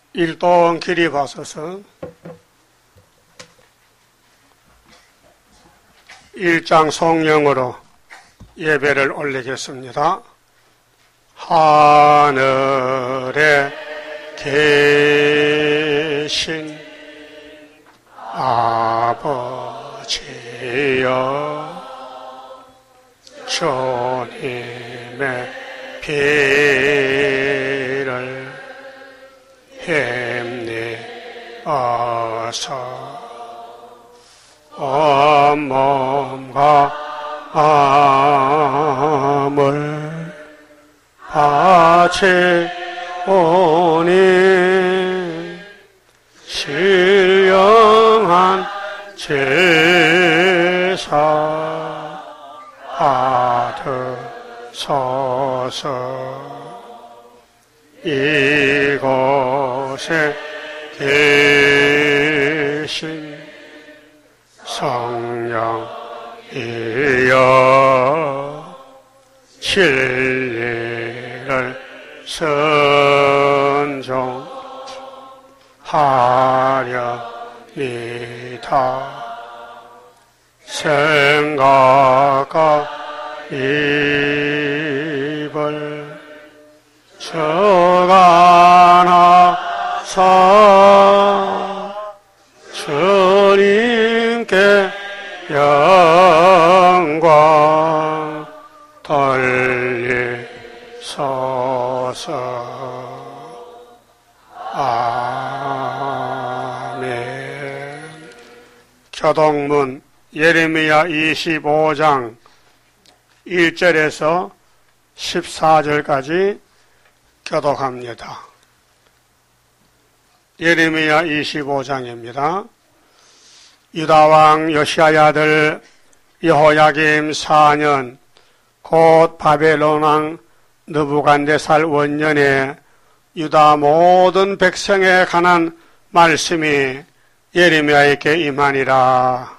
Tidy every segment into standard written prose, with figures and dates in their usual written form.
일동 기리바소서 1장 성령으로 예배를 올리겠습니다. 하늘에 계신 아버지여, 주님의 피를 힘내어서 온몸과 마음을 바치오니 신령한 제사 받으소서. 이곳에 계신 성령이여, 진리를 선종하려니다. 생각과 입을 주관하사 주님께 영광 돌리소서. 아멘. 교동문 예레미야 25장 1절에서 14절까지 교독합니다. 예레미야 25장입니다. 유다왕 요시야의 아들 여호야김 4년 곧 바벨론 왕 느부갓네살 원년에 유다 모든 백성에 관한 말씀이 예레미야에게 임하니라.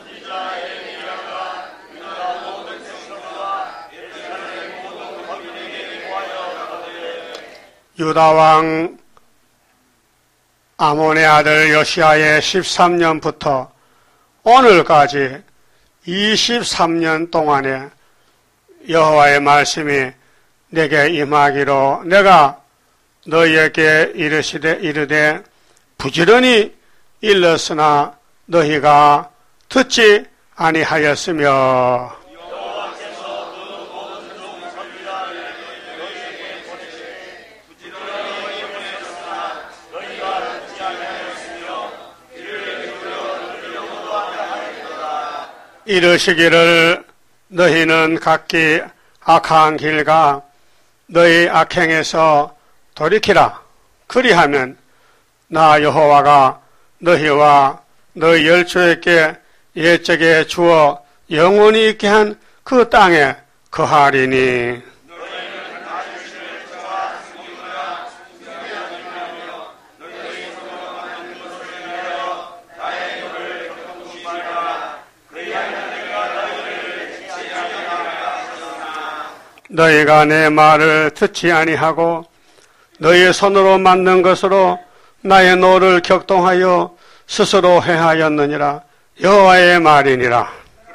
유다왕 아몬의 아들 요시야의 13년부터 오늘까지 23년 동안에 여호와의 말씀이 내게 임하기로 내가 너희에게 이르되 부지런히 일렀으나 너희가 듣지 아니하였으며, 이르시기를 너희는 각기 악한 길과 너희 악행에서 돌이키라. 그리하면 나 여호와가 너희와 너희 열조에게 옛적에 주어 영원히 있게 한 그 땅에 거하리니. 너희가 내 말을 듣지 아니하고 너희의 손으로 만든 것으로 나의 노를 격동하여 스스로 행하였느니라. 여호와의 말이니라.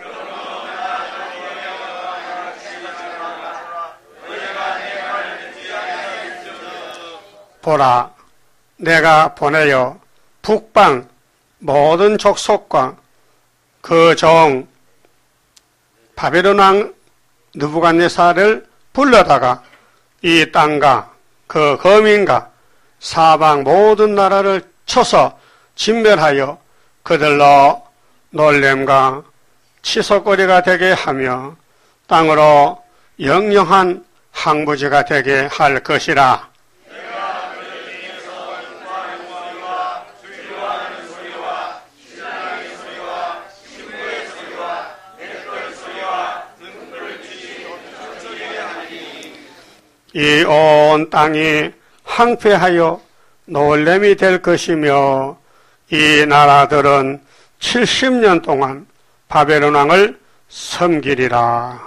보라, 내가 보내어 북방 모든 족속과 그 종 바벨론 왕 느부갓네살을 불러다가 이 땅과 그 거민과 사방 모든 나라를 쳐서 진멸하여 그들로 놀램과 치솟거리가 되게 하며 땅으로 영영한 항부지가 되게 할 것이라. 이 온 땅이 황폐하여 놀램이 될 것이며 이 나라들은 70년 동안 바벨론 왕을 섬기리라.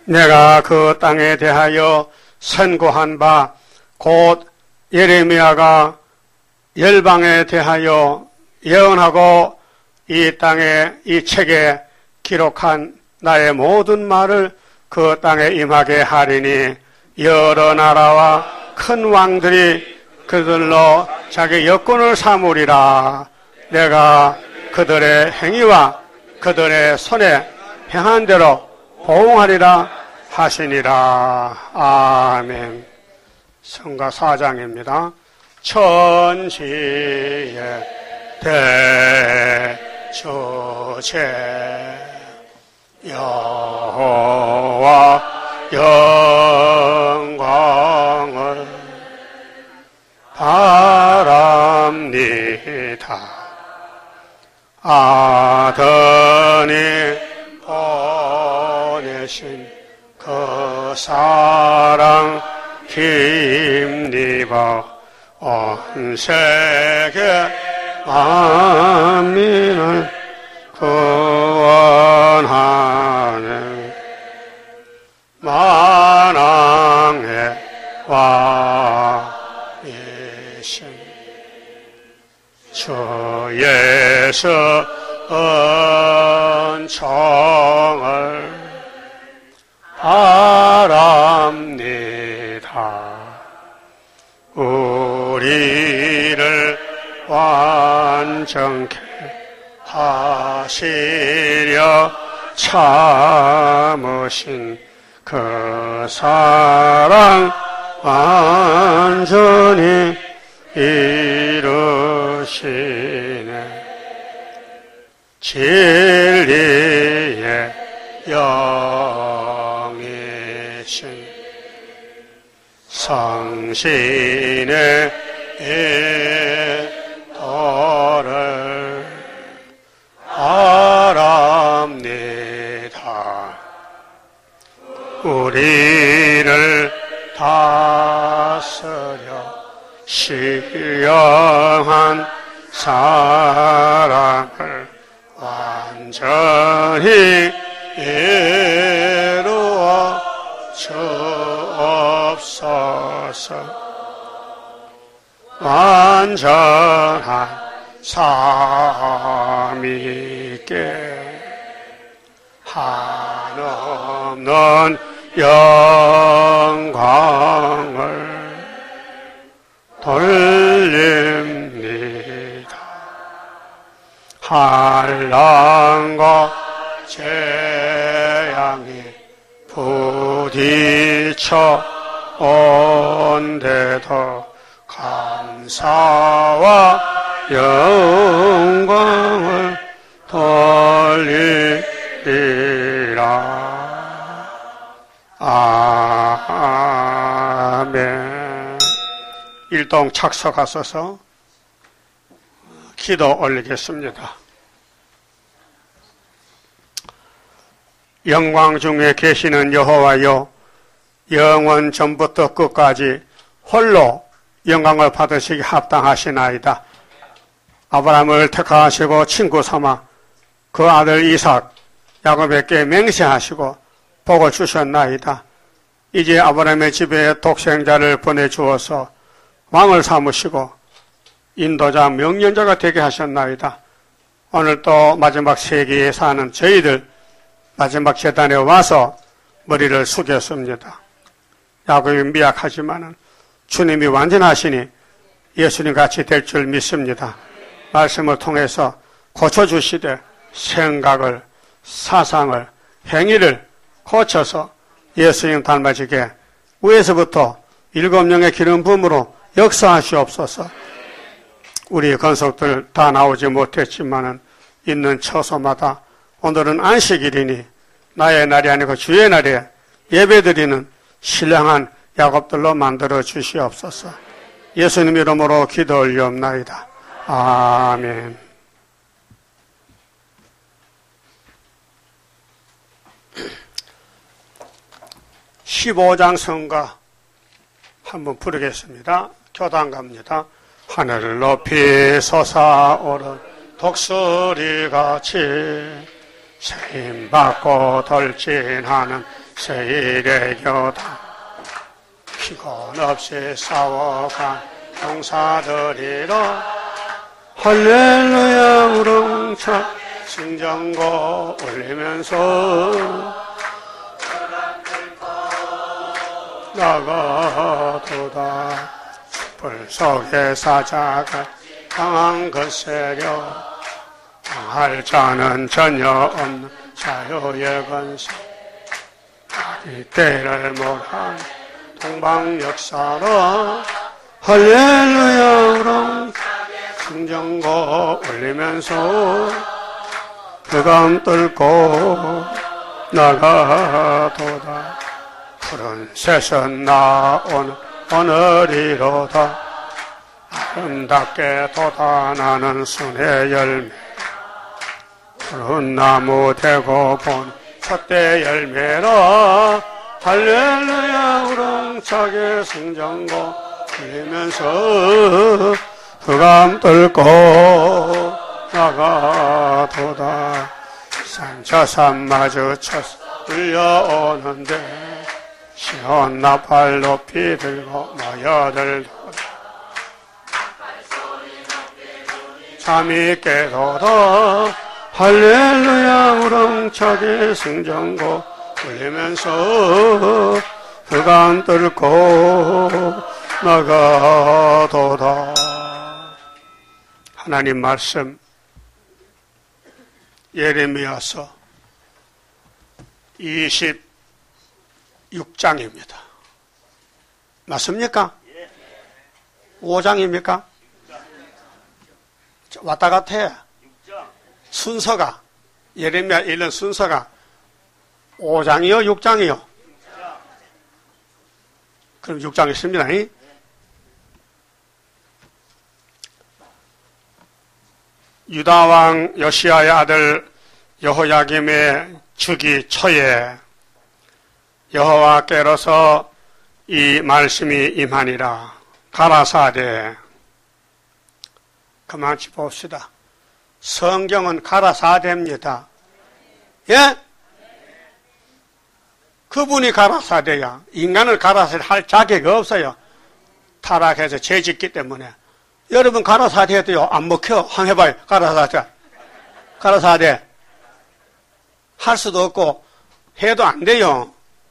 내가 그 땅에 대하여 선고한 바 곧 예레미야가 열방에 대하여 예언하고 이 땅에 이 책에 기록한 나의 모든 말을 그 땅에 임하게 하리니 여러 나라와 큰 왕들이 그들로 자기 여권을 삼으리라. 내가 그들의 행위와 그들의 손에 행한 대로 보응하리라 하시니라. 아멘. 성가 4장입니다. 천지의 대주제 여호와 영광을 바랍니다. 아드님 보내신 그 사랑 힘입어 온 세계 만민을 구원하는 만왕의 왕이신 주 예수 은총을 바랍니다. 우리를 완전케 하시려 참으신 그 사랑 완전히 이루시네. 진리의 영이신 성신의 인도를 바랍니다. 우리를 다스려 신령한 사랑을 완전히 이루어 주옵소서. 완전한 삼위께 한없는 영광을 돌립니다. 한란과 재앙이 부딪혀 온데도 감사와 영광을 돌리리라. 아멘. 일동 착석하셔서 기도 올리겠습니다. 영광 중에 계시는 여호와여, 영원 전부터 끝까지 홀로 영광을 받으시기 합당하시나이다. 아브라함을 택하시고 친구 삼아 그 아들 이삭 야곱에게 맹세하시고 복을 주셨나이다. 이제 아브라함의 집에 독생자를 보내주어서 왕을 삼으시고 인도자 명령자가 되게 하셨나이다. 오늘 또 마지막 세기에 사는 저희들 마지막 재단에 와서 머리를 숙였습니다. 야곱이 미약하지만은 주님이 완전하시니 예수님 같이 될 줄 믿습니다. 말씀을 통해서 고쳐주시되 생각을, 사상을, 행위를 고쳐서 예수님 닮아지게 위에서부터 7영의 기름 부음으로 역사하시옵소서. 우리 건속들 다 나오지 못했지만은 있는 처소마다 오늘은 안식일이니 나의 날이 아니고 주의 날에 예배드리는 신령한 야곱들로 만들어 주시옵소서. 예수님 이름으로 기도 올리옵나이다. 아멘. (15장) 성가 한번 부르겠습니다. 교단 갑니다. 하늘을 높이 솟아오른 독수리같이 세임받고 돌진하는 세일의 교다 피곤 없이 싸워간 용사들이라 할렐루야 우렁차 승전고 울리면서 나가도다 불 속에 사자가 강한 것세려 당할 자는 전혀 없는 자유의 건세 이때를 몰한 동방 역사로 할렐루야 우렁 승전고 울리면서 흑암 뚫고 나가도다 푸른 새선 나오는 오늘이로다 아름답게 돋아나는 순의 열매 푸른 나무 대고 본 첫대 열매라 할렐루야 우렁차게 승전고 울리면서 흑암 뚫고 나가도다 산저산 마주쳐서 울려오는데 시온 나팔 높이 들고 모여들도다 잠이 깨도다 할렐루야 우렁차게 승전고 울리면서 흑암 뚫고 나가도다. 하나님 말씀 예레미야서 26장입니다. 맞습니까? 5장입니까? 왔다 갔다 해. 순서가 예레미야 읽는 순서가 5장이요 6장이요? 그럼 6장 있습니다. 유다왕 요시야의 아들 여호야김의 즉위 초에 여호와께로서 이 말씀이 임하니라. 가라사대. 그만 짚어봅시다. 성경은 가라사대입니다. 예? 그분이 가라사대야. 인간을 가라사대 할 자격이 없어요. 타락해서 죄 짓기 때문에. 여러분 가라사대 해도요 안 먹혀. 한번 해봐요. 가라사대. 가라사대. 할 수도 없고 해도 안 돼요.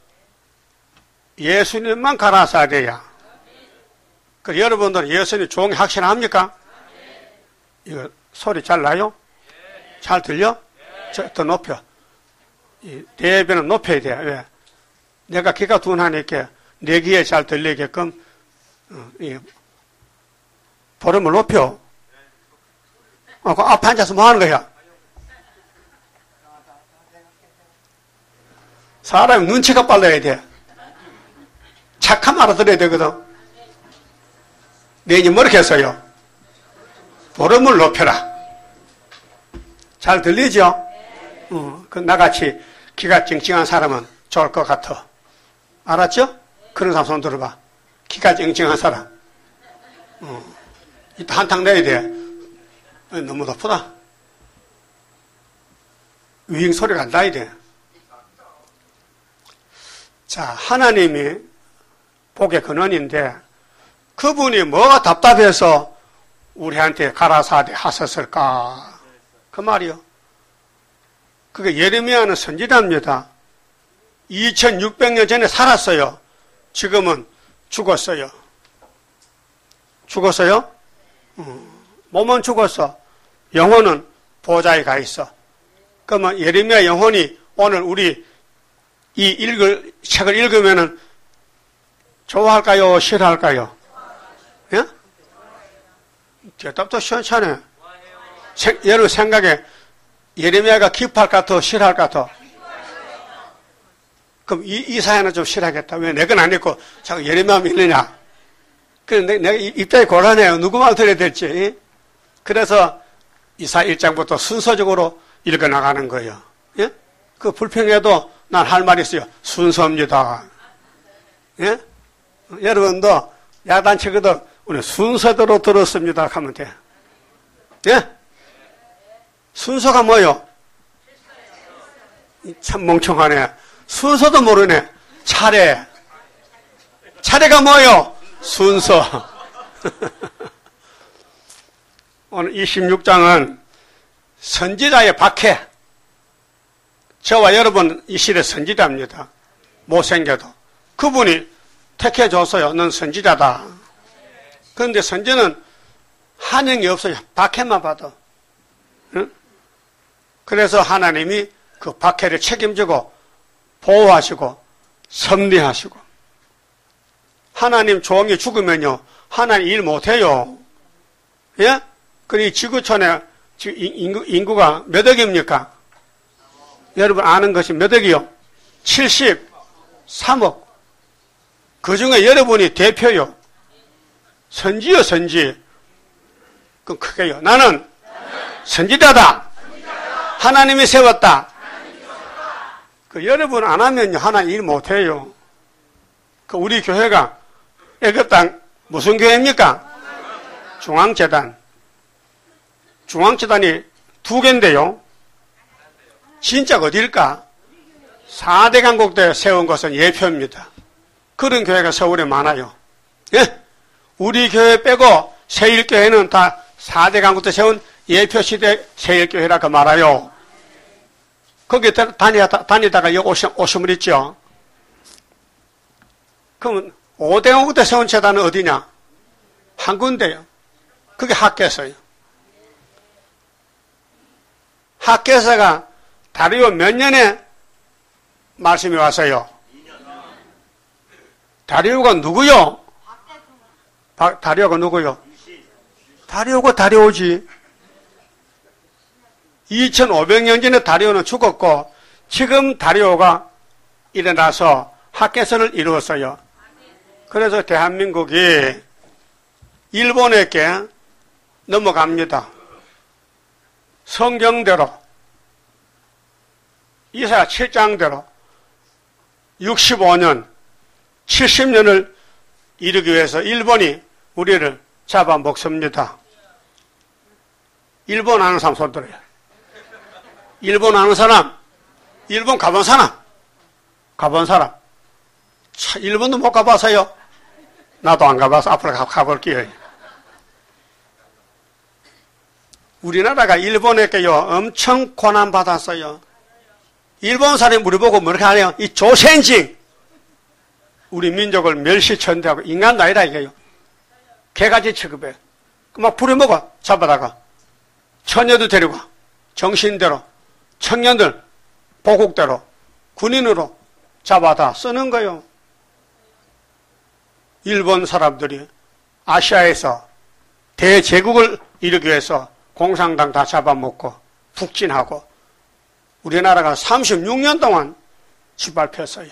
예수님만 가라사대야. 그 여러분들은 예수님 종이 확신합니까? 이거 소리 잘 나요? 잘 들려? 더 높여. 이 대변은 높여야 돼. 왜? 내가 귀가 둔하니까 내 귀에 잘 들리게끔 이 볼륨을 높여. 그 앞에 앉아서 뭐 하는 거야? 사람이 눈치가 빨라야 돼. 착하면 알아들어야 되거든. 내니 뭐렇게 했어요? 볼륨을 높여라. 잘 들리죠? 그 나같이 귀가 찡찡한 사람은 좋을 것 같아. 알았죠? 그런 사람 손 들어봐. 귀가 찡찡한 사람. 이따 한탕 내야 돼. 너무 높다. 위잉 소리가 안 나야 돼. 자, 하나님이 복의 근원인데 그분이 뭐가 답답해서 우리한테 가라사대 하셨을까? 그 말이요. 그게 예레미야는 선지자입니다. 2600년 전에 살았어요. 지금은 죽었어요. 죽었어요? 몸은 죽었어. 영혼은 보좌에 가 있어. 그러면 예레미야 영혼이 오늘 우리 이 책을 읽으면은 좋아할까요? 싫어할까요? 예? 대답도 시원찮네. 여러분 생각에 예레미야가 기뻐할 것 같아? 싫어할 것 같아? 그럼 이 사연은 좀 싫어하겠다. 왜 내 건 안 읽고 자꾸 예레미야 믿느냐? 그래서 내가 입장이 곤란해요. 누구 말 들어야 될지. 그래서 이사 1장부터 순서적으로 읽어나가는 거예요. 예? 그 불평해도 난 할 말이 있어요. 순서입니다. 예? 여러분도 야단치거든 오늘 순서대로 들었습니다 하면 돼. 예? 순서가 뭐요? 참 멍청하네. 순서도 모르네. 차례가 뭐예요? 순서. 오늘 26장은 선지자의 박해. 저와 여러분 이 시대 선지자입니다. 못생겨도. 그분이 택해줬어요. 넌 선지자다. 그런데 선지는 한영이 없어요. 박해만 받아. 응? 그래서 하나님이 그 박해를 책임지고 보호하시고 섭리하시고. 하나님 종이 죽으면요. 하나님 일 못해요. 예? 그리고 지구촌에 인구가 몇 억입니까? 여러분 아는 것이 몇 억이요? 73억. 그 중에 여러분이 대표요. 선지요, 선지. 그럼 크게요. 나는 선지자다. 하나님이 세웠다. 그 여러분 안 하면요. 하나님 일 못해요. 그 우리 교회가 애굽 땅 무슨 교회입니까? 중앙재단. 중앙재단이 2개인데요. 진짜 어딜까? 4대 강국대 세운 것은 예표입니다. 그런 교회가 서울에 많아요. 예? 우리 교회 빼고 세일교회는 다 4대 강국대 세운 예표시대 세일교회라고 말아요. 거기 다니다가 여기 오시면 있죠. 그러면 5대 강국대 세운 재단은 어디냐? 한 군데요. 그게 학교에서요. 학교에서가 다리오 몇 년에 말씀이 왔어요? 다리오가 누구요? 다리오가 누구요? 다리오가 다리오지. 2500년 전에 다리오는 죽었고 지금 다리오가 일어나서 학개선을 이루었어요. 그래서 대한민국이 일본에게 넘어갑니다. 성경대로 이사야 7장대로 65년 70년을 이루기 위해서 일본이 우리를 잡아먹습니다. 일본 아는 사람 손 들어요. 일본 아는 사람, 일본 가본 사람, 일본도 못 가봐서요. 나도 안 가봐서 앞으로 가볼게요. 우리나라가 일본에게요 엄청 고난받았어요. 일본 사람이 우리 보고 뭐렇게 하네요. 이 조센징, 우리 민족을 멸시천대하고 인간도 아니라 이게요. 개같이 취급해. 막 부려먹어 잡아다가 처녀도 데리고 정신대로 청년들 보국대로 군인으로 잡아다 쓰는 거예요. 일본 사람들이 아시아에서 대제국을 이루기 위해서 공산당 다 잡아먹고 북진하고 우리나라가 36년 동안 짓밟혔어요.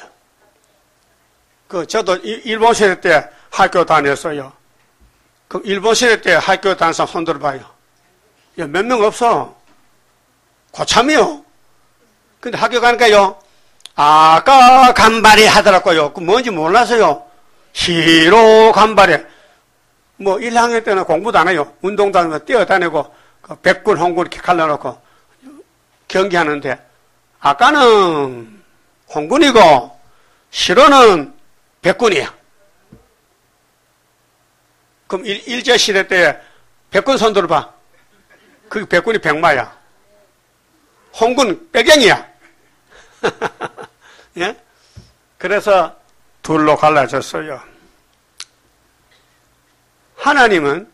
저도 일본 시대 때 학교 다녔어요. 그 일본 시대 때 학교 다닌 사람 손 들어봐요. 몇 명 없어. 고참이요. 근데 학교 가니까요. 아까 간발이 하더라고요. 그 뭔지 몰라서요. 히로 간발이. 뭐 1학년 때는 공부도 안 해요. 운동도 안 하고 뛰어다니고 백군, 홍군 이렇게 갈라놓고 경기하는데 아까는 홍군이고 시로는 백군이야. 그럼 일제시대 때 백군 손 들어봐. 그 백군이 백마야. 홍군 빼갱이야. 예? 그래서 둘로 갈라졌어요. 하나님은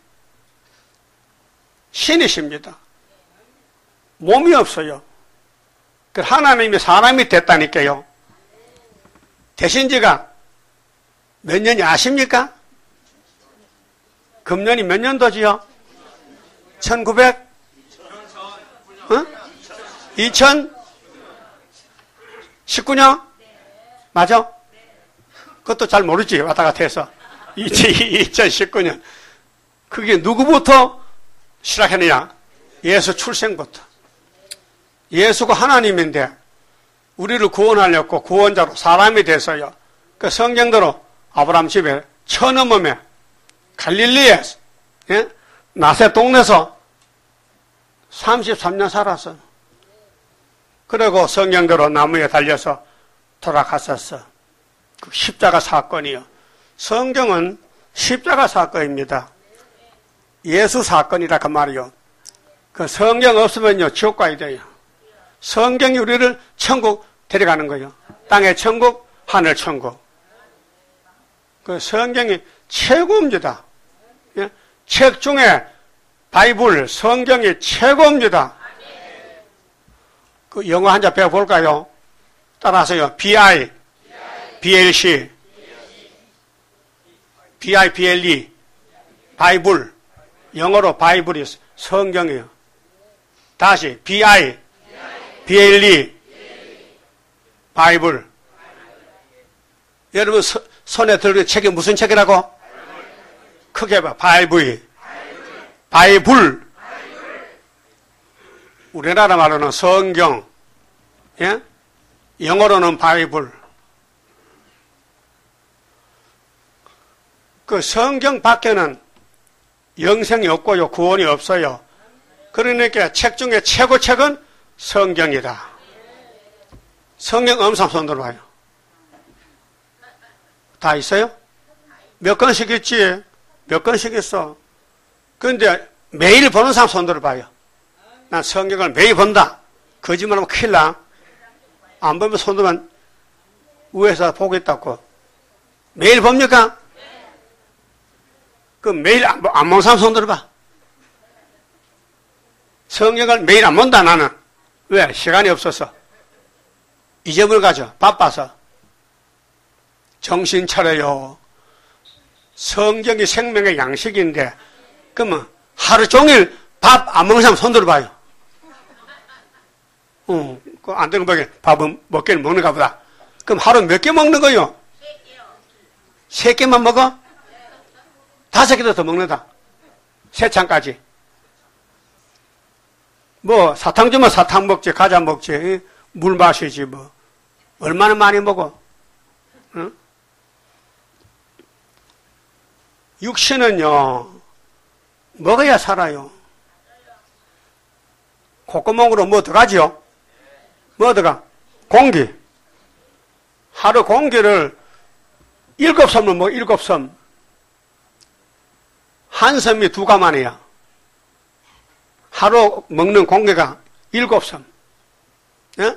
신이십니다. 몸이 없어요. 하나님이 사람이 됐다니까요. 되신 지가 몇 년이 아십니까? 금년이 몇 년도지요? 1900? 어? 2019년? 맞아? 그것도 잘 모르지. 왔다 갔다 해서. 2019년. 그게 누구부터 시작했느냐? 예수 출생부터. 예수가 하나님인데 우리를 구원하려고 구원자로 사람이 돼서요. 그 성경대로 아브라함 집에 처넘음에 갈릴리에 예? 나세 동네에서 33년 살았어요. 그리고 성경대로 나무에 달려서 돌아갔었어. 그 십자가 사건이요. 성경은 십자가 사건입니다. 예수 사건이라 그 말이요. 그 성경 없으면요, 지옥 가야 돼요. 성경이 우리를 천국 데려가는 거예요. 땅의 천국, 하늘 천국. 그 성경이 최고입니다. 예? 책 중에 바이블, 성경이 최고입니다. 그 영어 한자 배워볼까요? 따라하세요. BI, BLC, BIBLE, 바이블. 영어로 바이블이 성경이에요. 다시 BI, BLE, 바이블. 여러분 손에 들고 책이 무슨 책이라고? 크게 봐. 바이블. 바이블. 우리나라 말로는 성경. 예? 영어로는 바이블. 그 성경 밖에는 영생이 없고요, 구원이 없어요. 그러니까 책 중에 최고 책은 성경이다. 성경 엄삼 손 들어봐요. 다 있어요? 몇 권씩 있지? 몇 권씩 있어. 그런데 매일 보는 사람 손 들어봐요. 난 성경을 매일 본다. 거짓말하면 큰일 나. 안 보면 손 들면 위에서 보겠다고. 매일 봅니까? 그 매일 안 보는 사람 손 들어봐. 성경을 매일 안 본다 나는. 왜? 시간이 없어서. 잊어버려가죠. 바빠서. 정신 차려요. 성경이 생명의 양식인데 그러면 하루 종일 밥 안 먹는 사람 손 들어봐요. 안 되는 거에 밥은 몇 개를 먹는가 보다. 그럼 하루 몇 개 먹는 거요? 3개만 먹어? 5개도 더 먹는다. 3찬까지. 뭐 사탕 주면 사탕 먹지, 과자 먹지, 물 마시지 뭐. 얼마나 많이 먹어? 응? 육신은요, 먹어야 살아요. 콧구멍으로 뭐 들어가지요? 뭐 들어가? 공기. 하루 공기를 7섬을 먹어, 7섬. 한 섬이 2가만이야. 하루 먹는 공기가 7섬. 예?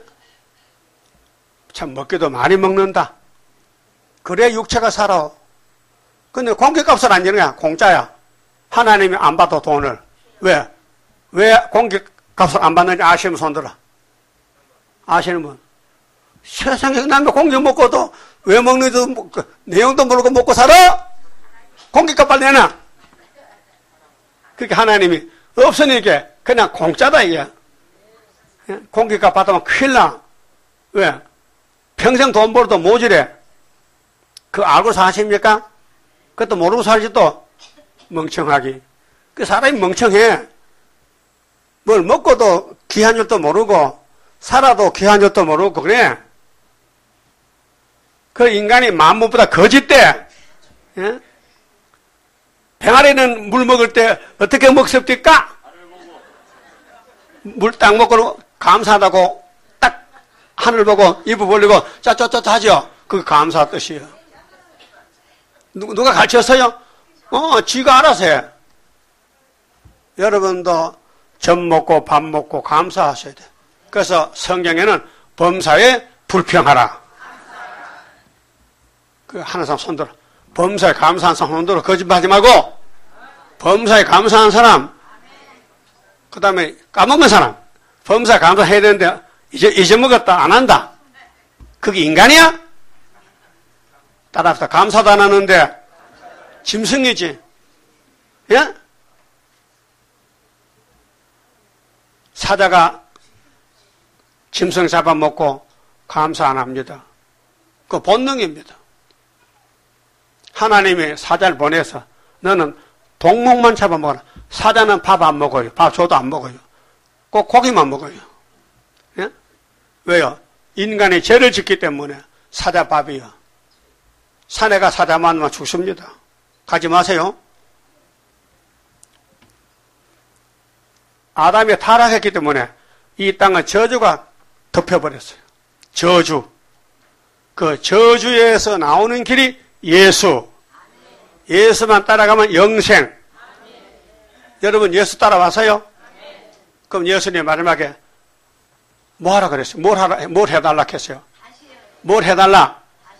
참 먹기도 많이 먹는다. 그래 육체가 살아. 근데 공기값을 안 주는 거야. 공짜야. 하나님이 안 받아 돈을. 왜? 왜 공기값을 안 받는지 아시는 손 들어. 아시는 분. 세상에 남의 공기 먹고도 왜 먹는지 내용도 모르고 먹고 살아? 공기값 빨리 내놔. 그렇게 하나님이 없으니까 그냥 공짜다 이게. 공기값 받으면 큰일 나. 왜? 평생 돈 벌어도 모질해. 그거 알고 사십니까? 그것도 모르고 살지 또 멍청하기. 그 사람이 멍청해. 뭘 먹고도 귀한 줄도 모르고 살아도 귀한 줄도 모르고 그래. 그 인간이 만물보다 거짓대. 예? 병아리는 물 먹을 때 어떻게 먹습니까? 물 딱 먹고 감사하다고 딱 하늘 보고 입을 벌리고 짜짜짜 하죠. 그게 감사 뜻이에요. 누가 가르쳤어요? 지가 알아서 해. 여러분도 젖 먹고 밥 먹고 감사하셔야 돼. 그래서 성경에는 범사에 불평하라. 그 하는 사람 손들어. 범사에 감사한 사람 손들어. 거짓말하지 말고 범사에 감사한 사람. 그 다음에 까먹는 사람. 범사에 감사해야 되는데 잊어먹었다 안 한다. 그게 인간이야? 따라서 감사도 안 하는데 짐승이지. 예? 사자가 짐승 잡아먹고 감사 안 합니다. 그 본능입니다. 하나님이 사자를 보내서 너는 동물만 잡아먹어라. 사자는 밥 안 먹어요. 밥 줘도 안 먹어요. 꼭 고기만 먹어요. 예? 왜요? 인간이 죄를 짓기 때문에 사자 밥이요. 사내가 사자 만나면 죽습니다. 가지 마세요. 아담이 타락했기 때문에 이 땅은 저주가 덮여버렸어요. 저주. 그 저주에서 나오는 길이 예수. 예수만 따라가면 영생. 여러분 예수 따라와서요? 그럼 예수님 마지막에 뭐 하라 그랬어요? 뭘 해달라 했어요? 뭘 해달라?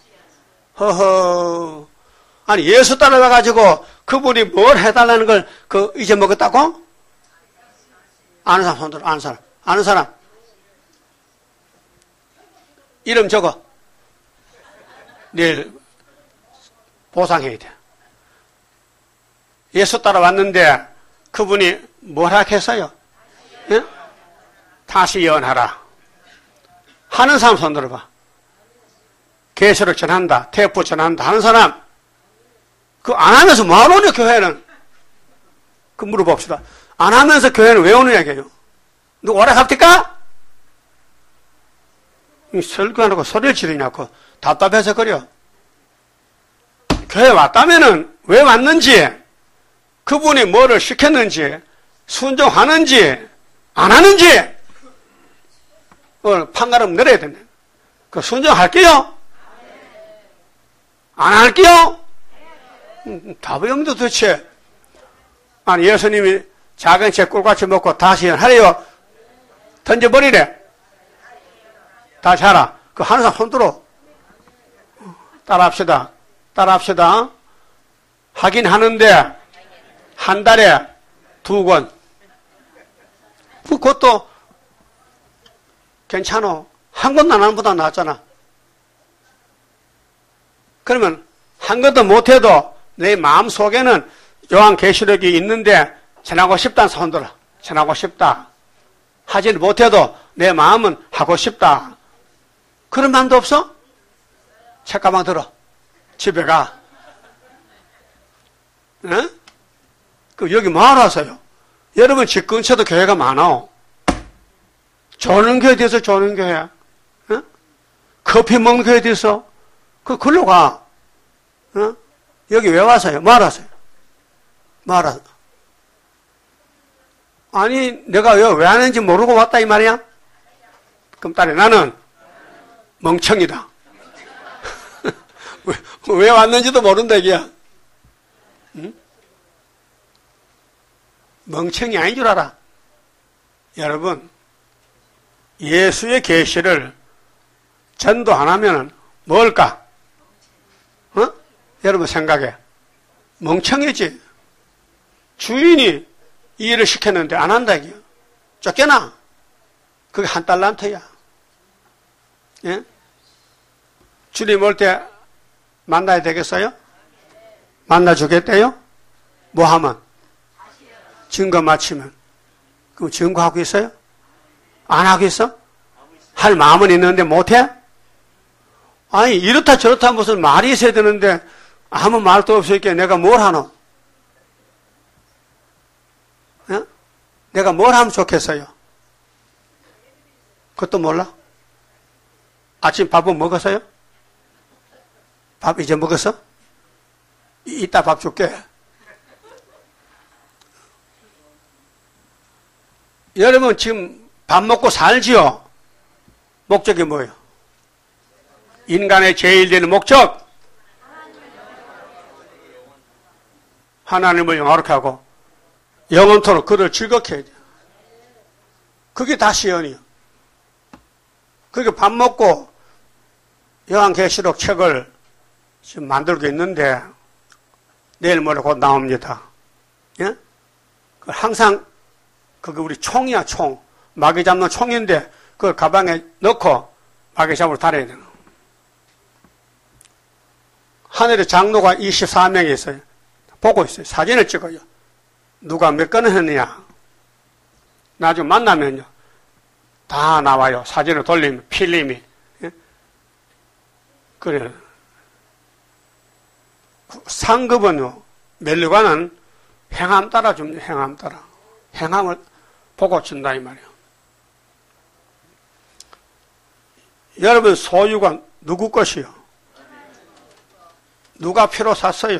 허허. 아니 예수 따라와가지고 그분이 뭘 해달라는 걸 잊어먹었다고? 아는 사람 손들어. 아는 사람. 아는 사람. 이름 적어. 내일 보상해야 돼. 예수 따라왔는데 그분이 뭐라 했어요? 예? 다시 예언하라. 하는 사람 손 들어봐. 계시록 전한다. 태포 전한다. 하는 사람. 그 안 하면서 뭐하러 오냐 교회는. 그 물어봅시다. 안 하면서 교회는 왜 오느냐 이게요. 누가 오라 합니까? 설교하고 소리를 지르냐고 답답해서 그려. 교회 왔다면은 왜 왔는지, 그분이 뭐를 시켰는지, 순종하는지 안 하는지 오늘 판가름 내려야 된다. 그 순종할게요? 안 할게요? 답이 없는데 도대체. 아니 예수님이 작은 새 꿀같이 먹고 다시 하래요? 던져버리래? 다시 하라. 그 하는 사람 손들어. 따라합시다. 따라합시다. 하긴 하는데 한 달에 2권. 그것도 괜찮아. 한 권도 안 하는 보다 낫잖아. 그러면 한 것도 못해도 내 마음 속에는 요한계시록이 있는데 전하고 싶다는 손 들어. 전하고 싶다. 하지 못해도 내 마음은 하고 싶다. 그런 마음도 없어? 책가방 들어. 집에 가. 에? 그 여기 뭐하러 왔어요? 여러분 집 근처도 교회가 많아. 조는 교회 어디 있어? 조는 교회. 에? 커피 먹는 교회 어디 있어? 글로 가. 에? 여기 왜 왔어요? 뭐하러 왔어요? 뭐하러 왔어요? 아니 내가 왜 하는지 모르고 왔다 이 말이야? 그럼 딸이 나는 멍청이다. 왜 왔는지도 모른다 이게야. 응? 멍청이 아닌 줄 알아. 여러분 예수의 계시를 전도 안 하면 뭘까? 어? 여러분 생각해. 멍청이지. 주인이 이 일을 시켰는데 안 한다 이게요. 쫓겨나. 그게 한 달란트야. 예? 주님 올 때 만나야 되겠어요? 만나주겠대요? 뭐 하면? 증거 마치면. 그럼 증거하고 있어요? 안 하고 있어? 할 마음은 있는데 못해? 아니 이렇다 저렇다 무슨 말이 있어야 되는데 아무 말도 없으니까 내가 뭘 하노? 예? 내가 뭘 하면 좋겠어요? 그것도 몰라? 아침 밥은 먹었어요? 밥 이제 먹었어? 이따 밥 줄게. 여러분 지금 밥 먹고 살지요? 목적이 뭐예요? 인간의 제일 되는 목적? 하나님을 영화롭게 하고 영원토록 그를 즐겁게 해야 돼요. 그게 다 시연이에요. 그게 밥 먹고 요한계시록 책을 지금 만들고 있는데 내일 모레 곧 나옵니다. 예? 항상 그게 우리 총이야, 총. 마귀 잡는 총인데 그걸 가방에 넣고 마귀 잡으러 다녀야 되는. 하늘에 장로가 24명이 있어요. 보고 있어요. 사진을 찍어요. 누가 몇 건을 했느냐. 나중에 만나면요. 다 나와요. 사진을 돌리면 필름이. 예? 그래. 상급은요. 멜류관은 행함 따라 줍니다. 행함 따라. 행함을 보고 준다 이 말이에요. 여러분 소유가 누구 것이요? 누가 피로 샀어요?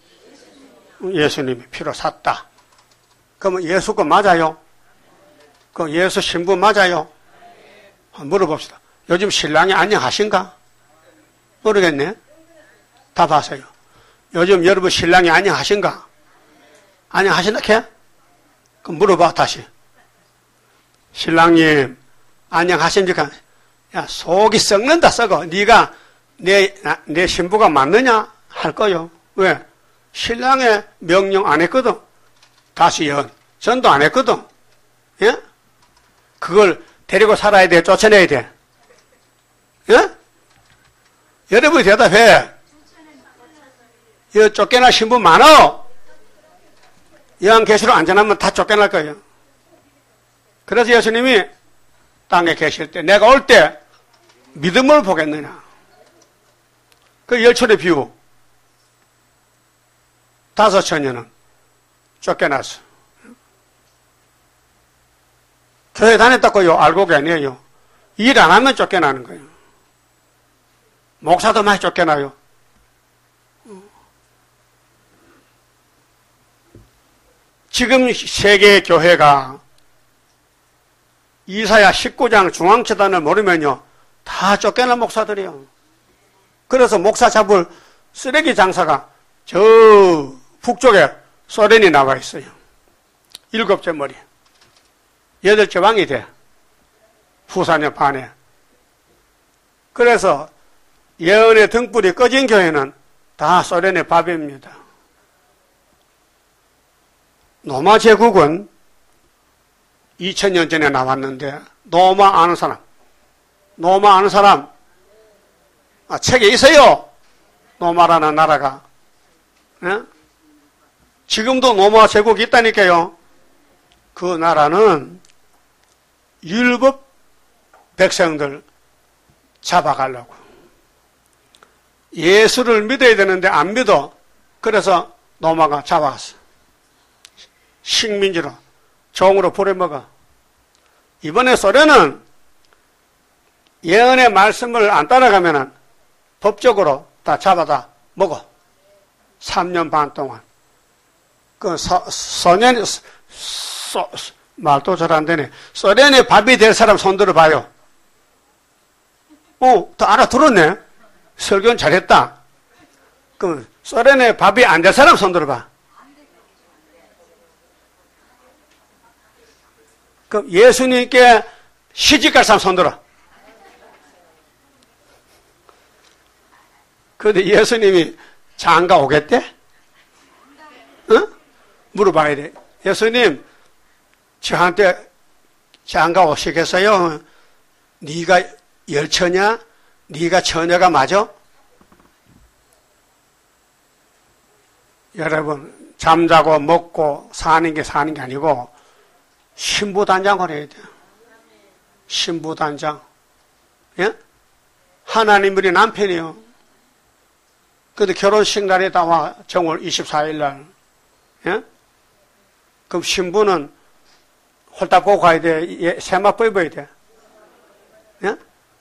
예수님이 피로 샀다. 그러면 예수 거 맞아요? 그 예수 신부 맞아요? 물어봅시다. 요즘 신랑이 안녕하신가? 모르겠네. 답하세요. 요즘 여러분 신랑이 안녕하신가? 안녕하신다, 걔? 그럼 물어봐, 다시. 신랑님, 안녕하십니까? 야, 속이 썩는다, 썩어. 네가 내 신부가 맞느냐? 할 거요. 왜? 신랑의 명령 안 했거든. 다시 전도 안 했거든. 예? 그걸 데리고 살아야 돼? 쫓아내야 돼? 예? 여러분이 대답해. 쫓겨날 신부 많어. 여왕 계시로 안전하면 다 쫓겨날 거예요. 그래서 예수님이 땅에 계실 때, 내가 올 때 믿음을 보겠느냐. 그 열철의 비유. 5,000년은 쫓겨났어. 교회 다녔다고요? 알고가 아니에요. 일 안 하면 쫓겨나는 거예요. 목사도 많이 쫓겨나요. 지금 세계 교회가 이사야 19장 중앙재단을 모르면요, 다 쫓겨난 목사들이에요. 그래서 목사 잡을 쓰레기 장사가 저 북쪽에 소련이 나와 있어요. 7째 머리. 8째 왕이 돼. 후사년 반에. 그래서 예언의 등불이 꺼진 교회는 다 소련의 밥입니다. 로마 제국은 2000년 전에 나왔는데, 로마 아는 사람? 책에 있어요. 로마라는 나라가. 예? 지금도 로마 제국이 있다니까요. 그 나라는 율법 백성들 잡아가려고. 예수를 믿어야 되는데 안 믿어. 그래서 로마가 잡아갔어. 식민지로, 종으로 부려먹어. 이번에 소련은 예언의 말씀을 안 따라가면 법적으로 다 잡아다 먹어. 3년 반 동안. 말도 잘 안 되네. 소련의 밥이 될 사람 손들어 봐요. 더 알아들었네. 설교는 잘했다. 그럼 소련의 밥이 안 될 사람 손들어 봐. 그럼 예수님께 시집갈 사람 손들어. 그런데 예수님이 장가 오겠대? 응? 물어봐야 돼. 예수님, 저한테 장가 오시겠어요? 네가 열처냐? 네가 처녀가 맞아? 여러분, 잠자고 먹고 사는 게 아니고 신부단장을 해야 돼요. 신부단장. 예? 하나님 우리 남편이요. 근데 결혼식 날에 나와 정월 24일 날. 예? 그럼 신부는 홀딱 보고 가야 돼. 세마포 입어야 돼. 예?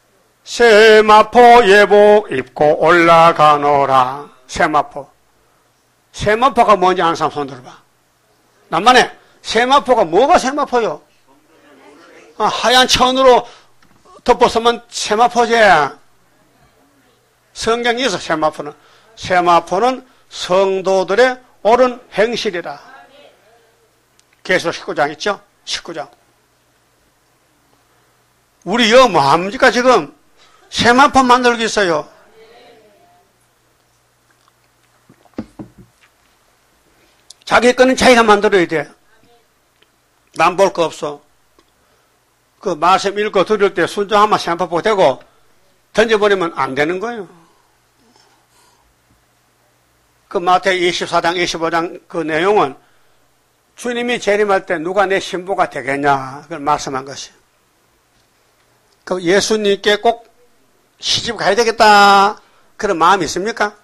세마포 예복 입고 올라가노라. 세마포. 세마포가 뭔지 아는 사람 손 들어봐. 남만해. 세마포가 뭐가 세마포요? 하얀 천으로 덮어서면 세마포지. 성경에 있어, 세마포는. 세마포는 성도들의 옳은 행실이다. 계시록 19장 있죠? 19장. 우리 뭐합니까, 지금? 세마포 만들고 있어요. 자기 거는 자기가 만들어야 돼. 남 볼 거 없어. 그 말씀 읽고 들을 때 순종하면 세마포 되고 던져버리면 안 되는 거예요. 그 마태복음 24장, 25장 그 내용은 주님이 재림할 때 누가 내 신부가 되겠냐 그걸 말씀한 것이. 그 예수님께 꼭 시집 가야 되겠다 그런 마음이 있습니까?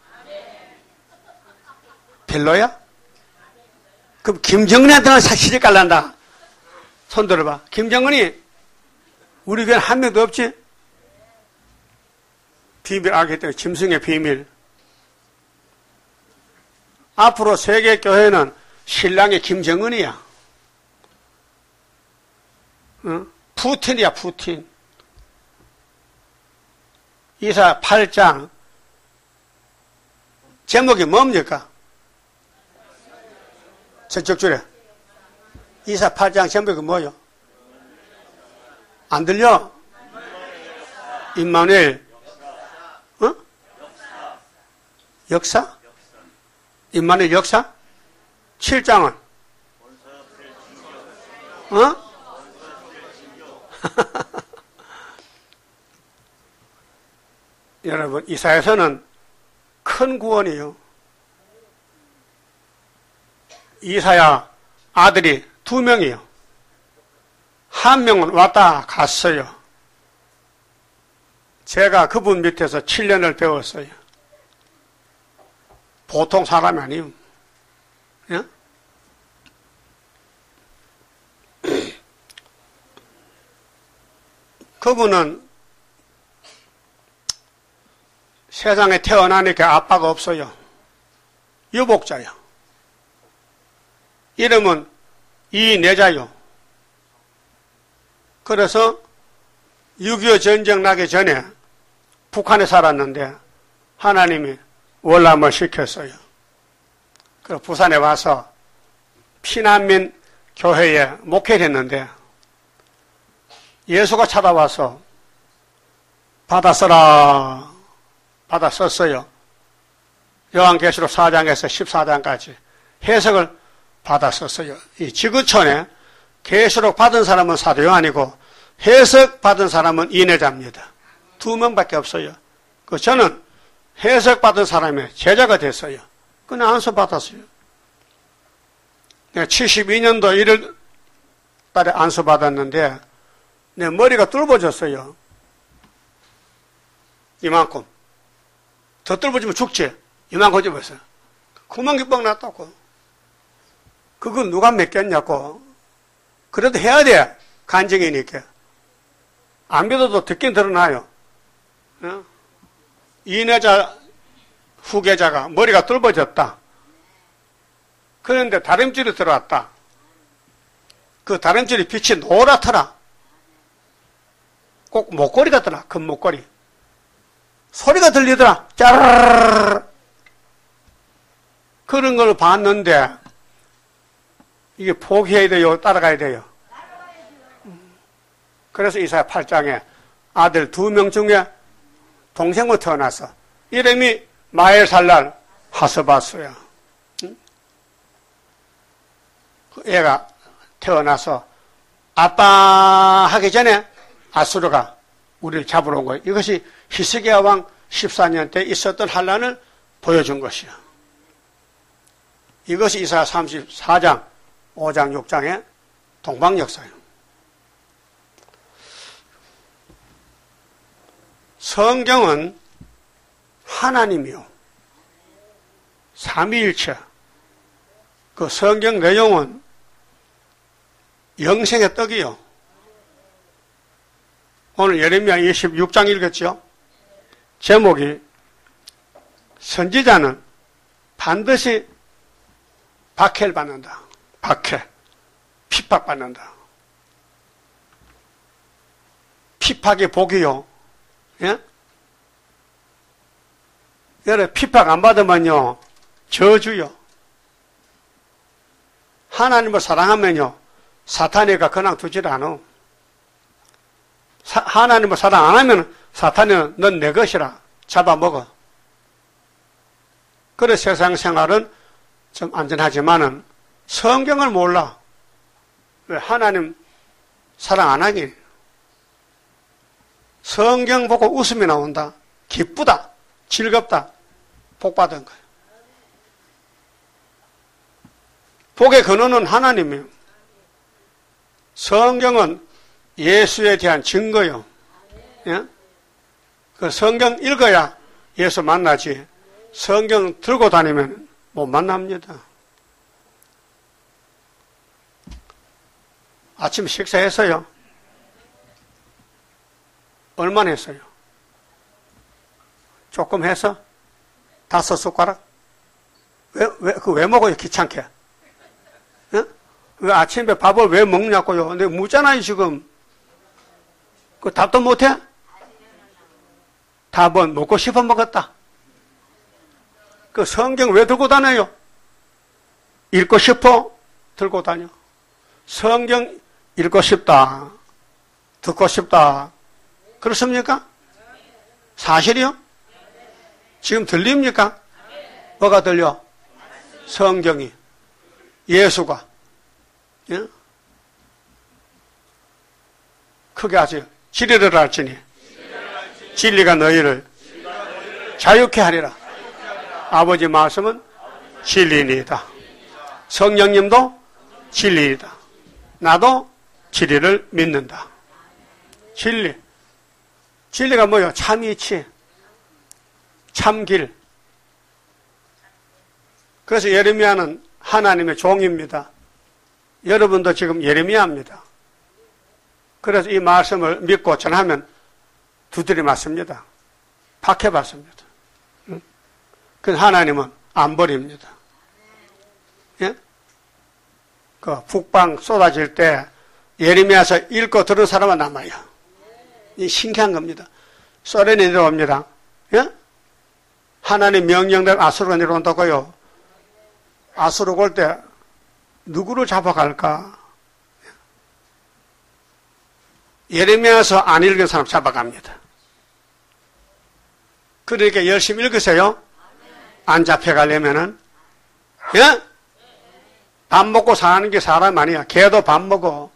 별로야? 그럼 김정은한테는 시집 갈란다. 손 들어봐. 김정은이 우리 교회는 한 명도 없지? 비밀 알겠다. 짐승의 비밀. 앞으로 세계 교회는 신랑이 김정은이야. 응? 푸틴이야, 푸틴. 이사 8장 제목이 뭡니까? 저쪽 줄에. 이사 8장 제목이 뭐요? 안 들려? 임마누엘. 어? 역사? 임마누엘 역사? 7장은? 어? 여러분, 이사야서는 큰 구원이에요. 이사야 아들이 2명이요. 한 명은 왔다 갔어요. 제가 그분 밑에서 7년을 배웠어요. 보통 사람이 아니에요. 예? 그분은 세상에 태어나니까 아빠가 없어요. 유복자요. 이름은 이내자요. 그래서 6.25 전쟁 나기 전에 북한에 살았는데 하나님이 월남을 시켰어요. 그래서 부산에 와서 피난민 교회에 목회를 했는데 예수가 찾아와서 받아 써라. 받아 썼어요. 요한계시록 4장에서 14장까지 해석을 받아 썼어요. 이 지구촌에 계시록 받은 사람은 사도 요한이고 해석 받은 사람은 이내자입니다. 2명밖에 없어요. 저는 해석 받은 사람의 제자가 됐어요. 그냥 안수 받았어요. 72년도 1월 달에 안수 받았는데 내 머리가 뚫어졌어요. 이만큼. 더 뚫어지면 죽지. 이만큼 집었어요. 구멍이 뻥 났다고. 그거 누가 맡겼냐고. 그래도 해야 돼. 간증이니까. 안 믿어도 듣긴 드러나요. 어? 이내자 후계자가 머리가 뚫어졌다. 그런데 다림줄이 들어왔다. 그 다림줄이 빛이 노랗더라. 꼭 목걸이 같더라. 큰 목걸이. 소리가 들리더라. 짜르르르. 그런 걸 봤는데 이게 포기해야 돼요? 따라가야 돼요? 그래서 이사야 8장에 아들 2명 중에 동생으로 태어나서 이름이 마엘살랄 하스바스야. 그 애가 태어나서 아빠 하기 전에 아수르가 우리를 잡으러 온 거예요. 이것이 히스기야 왕 14년 때 있었던 환란을 보여준 것이요. 이것이 이사야 34장, 5장, 6장의 동방역사예요. 성경은 하나님이요. 삼위일체. 그 성경 내용은 영생의 떡이요. 오늘 예레미야 26장 읽었죠? 제목이 선지자는 반드시 박해를 받는다. 박해. 핍박받는다. 핍박의 복이요. 예? 여러분, 핍박 안 받으면요, 저주요. 하나님을 사랑하면요, 사탄이가 그냥 두질 않아. 하나님을 사랑 안 하면 사탄은 넌 내 것이라 잡아먹어. 그래 세상 생활은 좀 안전하지만은 성경을 몰라. 왜? 하나님 사랑 안 하기. 성경 보고 웃음이 나온다. 기쁘다. 즐겁다. 복 받은 거예요. 복의 근원은 하나님이에요. 성경은 예수에 대한 증거요. 예? 그 성경 읽어야 예수 만나지. 성경 들고 다니면 못 만납니다. 아침 식사했어요? 얼마나 했어요? 조금 해서? 5숟가락? 왜 먹어요? 귀찮게. 예? 왜 아침에 밥을 왜 먹냐고요? 내가 묻잖아요, 지금. 그 답도 못해? 답은 먹고 싶어 먹었다. 그 성경 왜 들고 다녀요? 읽고 싶어? 들고 다녀. 성경 읽고 싶다. 듣고 싶다. 그렇습니까? 사실이요? 지금 들립니까? 뭐가 들려? 성경이. 예수가. 예? 크게 하세요. 진리를 알지니 진리가 너희를 자유케 하리라. 아버지 말씀은 진리이다. 성령님도 진리이다. 나도 진리를 믿는다. 진리. 진리가 뭐예요? 참이치. 참길. 그래서 예레미야는 하나님의 종입니다. 여러분도 지금 예레미야입니다. 그래서 이 말씀을 믿고 전하면 두드려 맞습니다. 박해 받습니다. 그 하나님은 안 버립니다. 예? 그 북방 쏟아질 때 예레미야서 읽고 들은 사람은 남아요. 이 신기한 겁니다. 소련이 내려옵니다. 예? 하나님 명령대로 아수르가 내려온다고요. 아수르가 올 때 누구를 잡아갈까? 예레미야서 안 읽은 사람 잡아갑니다. 그러니까 열심히 읽으세요. 안 잡혀가려면은. 예? 밥 먹고 사는 게 사람 아니야. 개도 밥 먹어.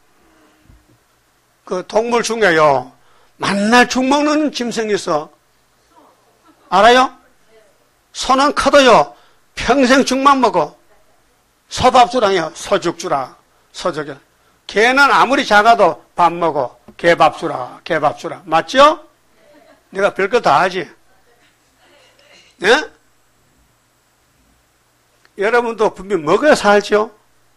그 동물 중에요. 만날 죽 먹는 짐승이 있어. 알아요? 소는 커도요. 평생 죽만 먹어. 소밥 주라요. 소죽 주라. 소죽이. 개는 아무리 작아도 밥 먹어. 개밥 주라. 개밥 주라. 맞죠? 내가 별거 다 하지. 예? 여러분도 분명히 먹어야 살죠?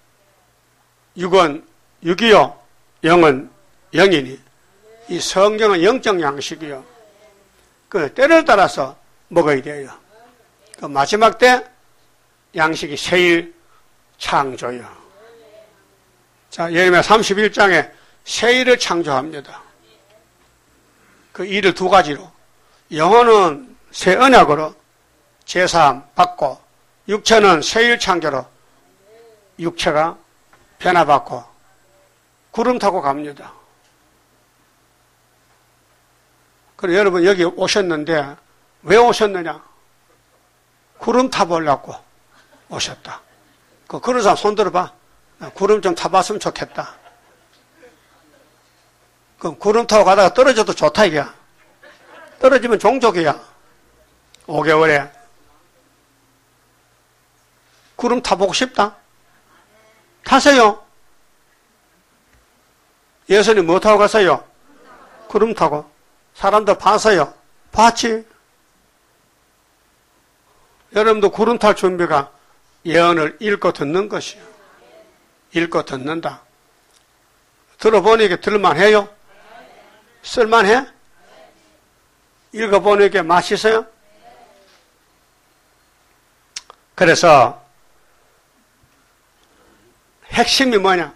육은 육이요. 영은 영이니. 이 성경은 영적 양식이요. 그 때를 따라서 먹어야 돼요. 그 마지막 때 양식이 세일 창조요. 자, 예레미야 31장에 세일을 창조합니다. 그 일을 두 가지로. 영혼은 새 언약으로 제사함 받고, 육체는 세일 창조로 육체가 변화받고 구름 타고 갑니다. 그래 여러분 여기 오셨는데 왜 오셨느냐? 구름 타보려고 오셨다. 그런 사람 손 들어봐. 구름 좀 타봤으면 좋겠다. 그럼 구름 타고 가다가 떨어져도 좋다 이게야. 떨어지면 종족이야. 5개월에. 구름 타보고 싶다? 타세요. 예수님 뭐 타고 갔어요? 구름 타고. 사람들 봤어요? 봤지? 여러분도 구름 탈 준비가 예언을 읽고 듣는 것이요. 읽고 듣는다. 들어보니까 들을만해요? 쓸만해? 읽어보니까 맛있어요? 그래서 핵심이 뭐냐?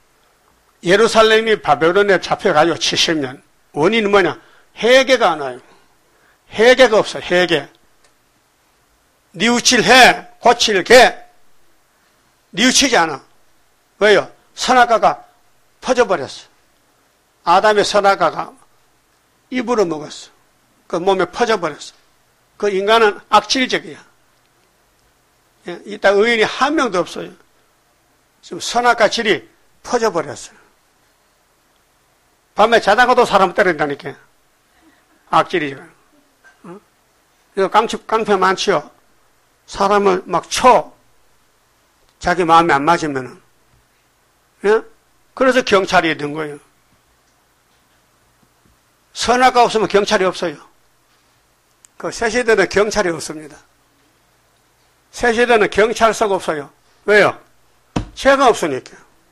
예루살렘이 바벨론에 잡혀가지고 70년. 원인이 뭐냐? 회개가 안 와요. 회개가 없어, 회개. 뉘우칠 해, 고칠 개. 뉘우치지 않아. 왜요? 선악과가 퍼져버렸어. 아담의 선악과가 입으로 먹었어. 그 몸에 퍼져버렸어. 그 인간은 악질적이야. 이따 의인이 한 명도 없어요. 지금 선악과 질이 퍼져버렸어요. 밤에 자다가도 사람 때린다니까. 악질이죠. 이거 깡패 많지요. 사람을 막 쳐. 자기 마음에 안 맞으면은. 예? 그래서 경찰이 된 거예요. 선악과 없으면 경찰이 없어요. 그 새 시대는 경찰이 없습니다. 새 시대는 경찰서가 없어요. 왜요? 죄가 없으니까.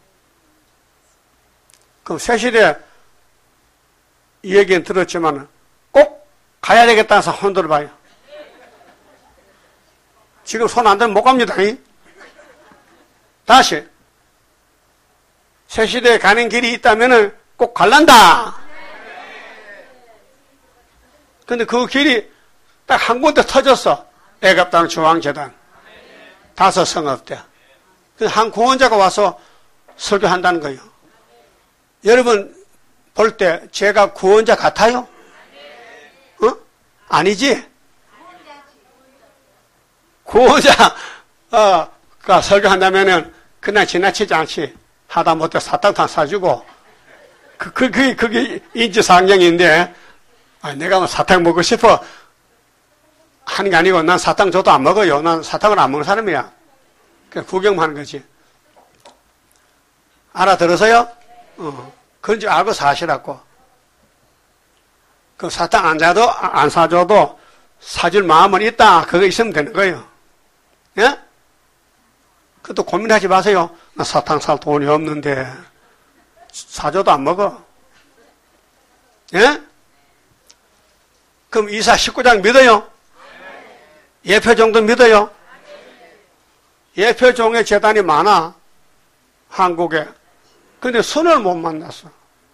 그럼 새 시대 이 얘기는 들었지만 꼭 가야 되겠다는 사람 손 들어봐요. 지금 손 안 들면 못 갑니다. 다시 새 시대에 가는 길이 있다면 꼭 갈란다. 근데 그 길이 딱 한 군데 터졌어. 애굽 땅 중앙재단. 5 성읍대. 한 구원자가 와서 설교한다는 거예요. 여러분 볼 때 제가 구원자 같아요? 아니지? 구원자가 설교한다면은 그냥 지나치지 않지. 하다못해 사탕 사주고 그게 인지상정인데 내가 뭐 사탕 먹고 싶어 하는 게 아니고 난 사탕 줘도 안 먹어요. 난 사탕을 안 먹는 사람이야. 그냥 구경만 하는 거지. 알아들어서요? 그런 줄 알고 사시라고. 그 사탕 안 사줘도 사줄 마음은 있다. 그거 있으면 되는 거예요. 예? 그것도 고민하지 마세요. 나 사탕 살 돈이 없는데 사줘도 안 먹어. 예? 그럼 이사 19장 믿어요? 예표종도 믿어요? 예표종의 재단이 많아. 한국에. 근데 선을 못 만났어.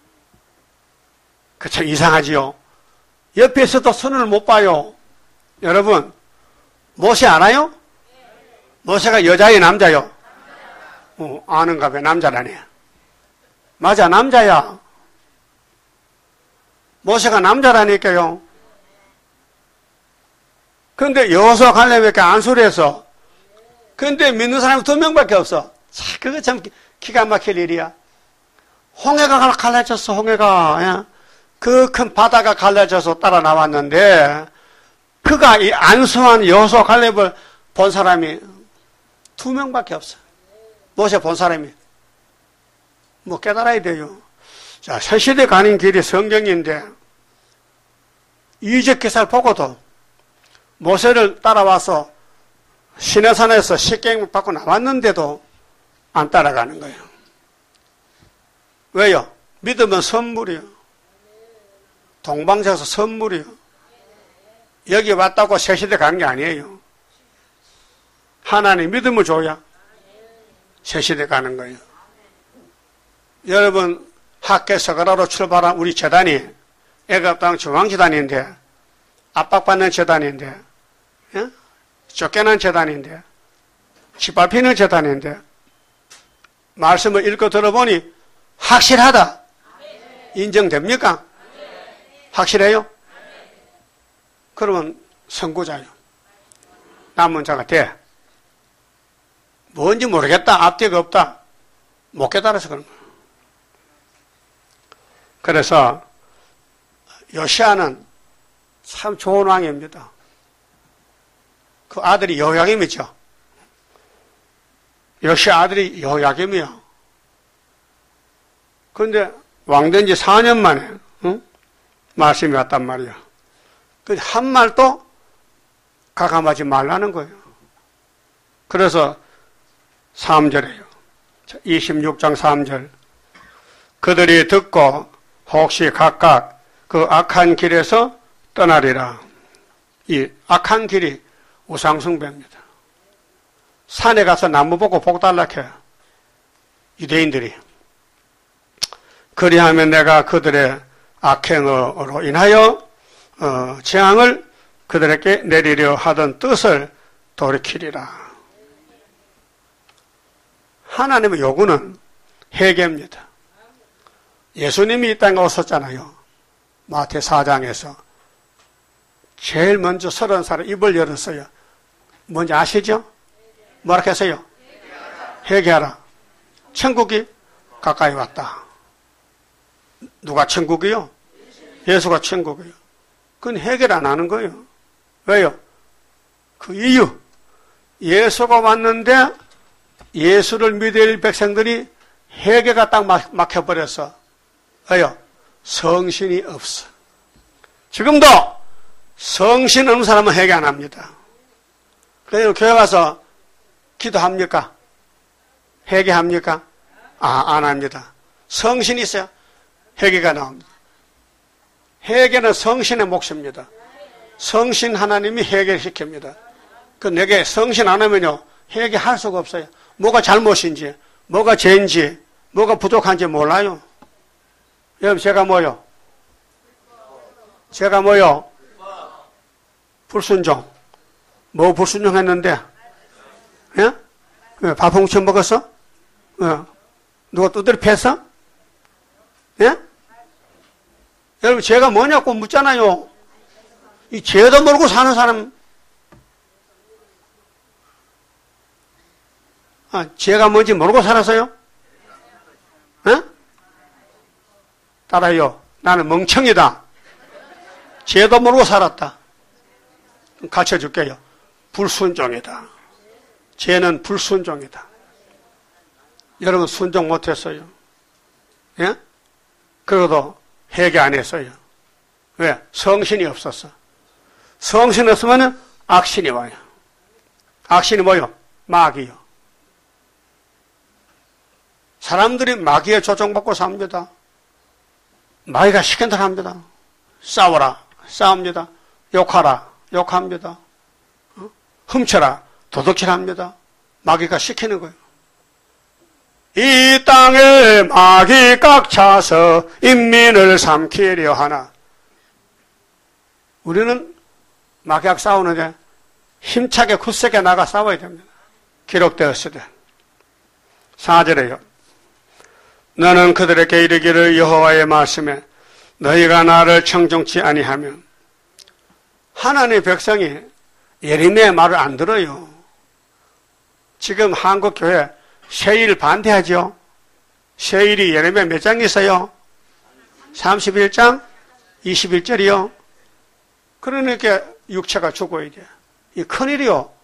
그 참 이상하지요. 옆에서도 선을 못 봐요. 여러분, 모세 알아요? 모세가 여자예요, 남자요? 아는가 봐. 남자라네. 맞아, 남자야. 모세가 남자라니까요. 그런데 여호수아 갈렙에게 안수를 해서. 그런데 믿는 사람이 2명밖에 없어. 자, 그거 참 기가 막힐 일이야. 홍해가 갈라졌어, 홍해가. 그 큰 바다가 갈라져서 따라 나왔는데, 그가 이 안수한 여호수아 갈렙을 본 사람이 2명밖에 없어. 모세 본 사람이. 뭐 깨달아야 돼요. 자, 새시대 가는 길이 성경인데, 이적 기사를 보고도 모세를 따라와서 시내산에서 십계명을 받고 나왔는데도 안 따라가는 거예요. 왜요? 믿으면 선물이요. 동방에서 선물이요. 여기 왔다고 새시대 가는 게 아니에요. 하나님 믿음을 줘야 새시대 가는 거예요. 여러분 학계 서가라로 출발한 우리 재단이 애굽 땅 중앙재단인데 압박받는 재단인데 쫓겨난 재단인데 짓밟히는 재단인데 말씀을 읽고 들어보니 확실하다. 인정됩니까? 확실해요? 그러면 선구자요. 남은 자가 돼. 뭔지 모르겠다. 앞뒤가 없다. 못 깨달아서 그런 거예요. 그래서 요시아는 참 좋은 왕입니다. 그 아들이 여호야김이죠. 요시아 아들이 여호야김이야. 그런데 왕된 지 4년 만에 말씀이 왔단 말이야. 그 한 말도 가감하지 말라는 거예요. 그래서 3절이에요. 26장 3절. 그들이 듣고 혹시 각각 그 악한 길에서 떠나리라. 이 악한 길이 우상숭배입니다. 산에 가서 나무 보고 복 달라해요. 유대인들이. 그리하면 내가 그들의 악행으로 인하여 재앙을 그들에게 내리려 하던 뜻을 돌이키리라. 하나님의 요구는 회개입니다. 예수님이 이 땅에 오셨잖아요. 마태 4장에서. 제일 먼저 30살에 입을 열었어요. 뭔지 아시죠? 뭐라 했어요? 회개하라. 천국이 가까이 왔다. 누가 천국이요? 예수가 천국이요. 그건 회개를 안 하는 거예요. 왜요? 그 이유. 예수가 왔는데 예수를 믿을 백성들이 회개가 딱 막혀버려서 왜요? 성신이 없어. 지금도 성신 없는 사람은 회개 안 합니다. 그래서 교회 가서 기도합니까? 회개합니까? 안 합니다. 성신이 있어요. 회개가 나옵니다. 회개는 성신의 몫입니다. 성신 하나님이 회개시킵니다. 그 내게 성신 안 하면요 회개할 수가 없어요. 뭐가 잘못인지, 뭐가 죄인지, 뭐가 부족한지 몰라요. 여러분 제가 뭐요? 제가 뭐요? 불순종. 뭐 불순종했는데? 예? 왜, 밥 훔쳐 먹었어? 누가 두드려 팼어? 예? 여러분, 죄가 뭐냐고 묻잖아요. 이 죄도 모르고 사는 사람, 죄가 뭔지 모르고 살았어요? 예? 따라요. 나는 멍청이다. 죄도 모르고 살았다. 가르쳐 줄게요. 불순종이다. 죄는 불순종이다. 여러분 순종 못했어요. 예? 그래도 회개 안 했어요. 왜? 성신이 없었어. 성신 없으면 악신이 와요. 악신이 뭐요? 마귀요. 사람들이 마귀에 조종받고 삽니다. 마귀가 시킨 대로 합니다. 싸워라, 싸웁니다. 욕하라, 욕합니다. 훔쳐라, 도둑질합니다. 마귀가 시키는 거예요. 이 땅에 마귀 꽉 차서 인민을 삼키려 하나. 우리는 마귀하고 싸우는데 힘차게 굳세게 나가 싸워야 됩니다. 기록되었으되 4절에요. 너는 그들에게 이르기를 여호와의 말씀에 너희가 나를 청종치 아니하면. 하나님의 백성이 예레미야의 말을 안 들어요. 지금 한국교회 세일 반대하죠. 세일이 예레미야 몇 장 있어요? 31장 21절이요. 그러니까 육체가 죽어야 돼. 이 큰일이요.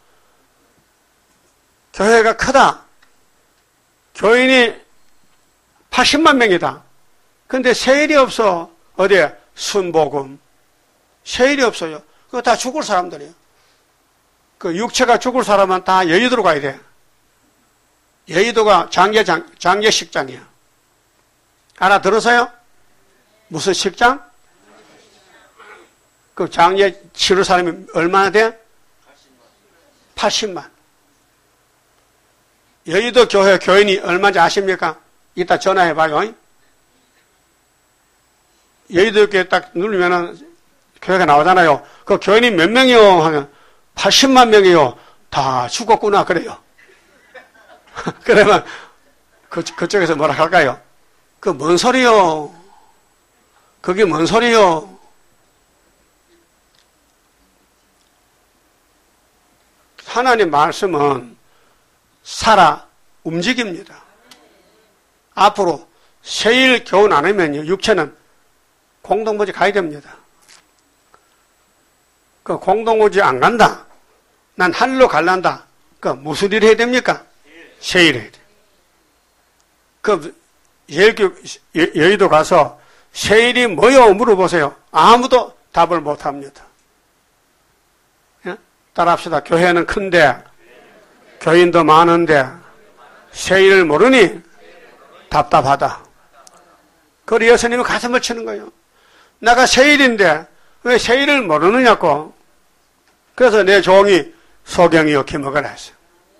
교회가 크다. 교인이 80만 명이다. 근데 세일이 없어. 어디에? 순복음. 세일이 없어요. 그거 다 죽을 사람들이에요. 그 육체가 죽을 사람은 다 여의도로 가야 돼. 여의도가 장례식장이야. 알아들으세요? 무슨 식장? 그 장례 치를 사람이 얼마나 돼? 80만. 여의도 교회 교인이 얼마인지 아십니까? 이따 전화해봐요. 여의도 교회 딱 누르면은 교회가 나오잖아요. 그 교인이 몇 명이요? 하면 80만 명이요. 다 죽었구나. 그래요. 그러면 그쪽에서 뭐라 할까요? 그 뭔 소리요? 그게 뭔 소리요? 하나님 말씀은 살아 움직입니다. 앞으로 세일 교훈 안 하면요, 육체는 공동묘지 가야 됩니다. 그 공동묘지 안 간다. 난 하늘로 갈란다. 그 무슨 일 해야 됩니까? 세일 해야 돼. 그 여의도 가서 세일이 뭐요? 물어보세요. 아무도 답을 못 합니다. 예? 따라합시다. 교회는 큰데, 교인도 많은데, 세일을 모르니 답답하다. 그래서 예수님이 가슴을 치는 거예요. 내가 세일인데 왜 세일을 모르느냐고. 그래서 내 종이 소경이요 기먹으라 했어요.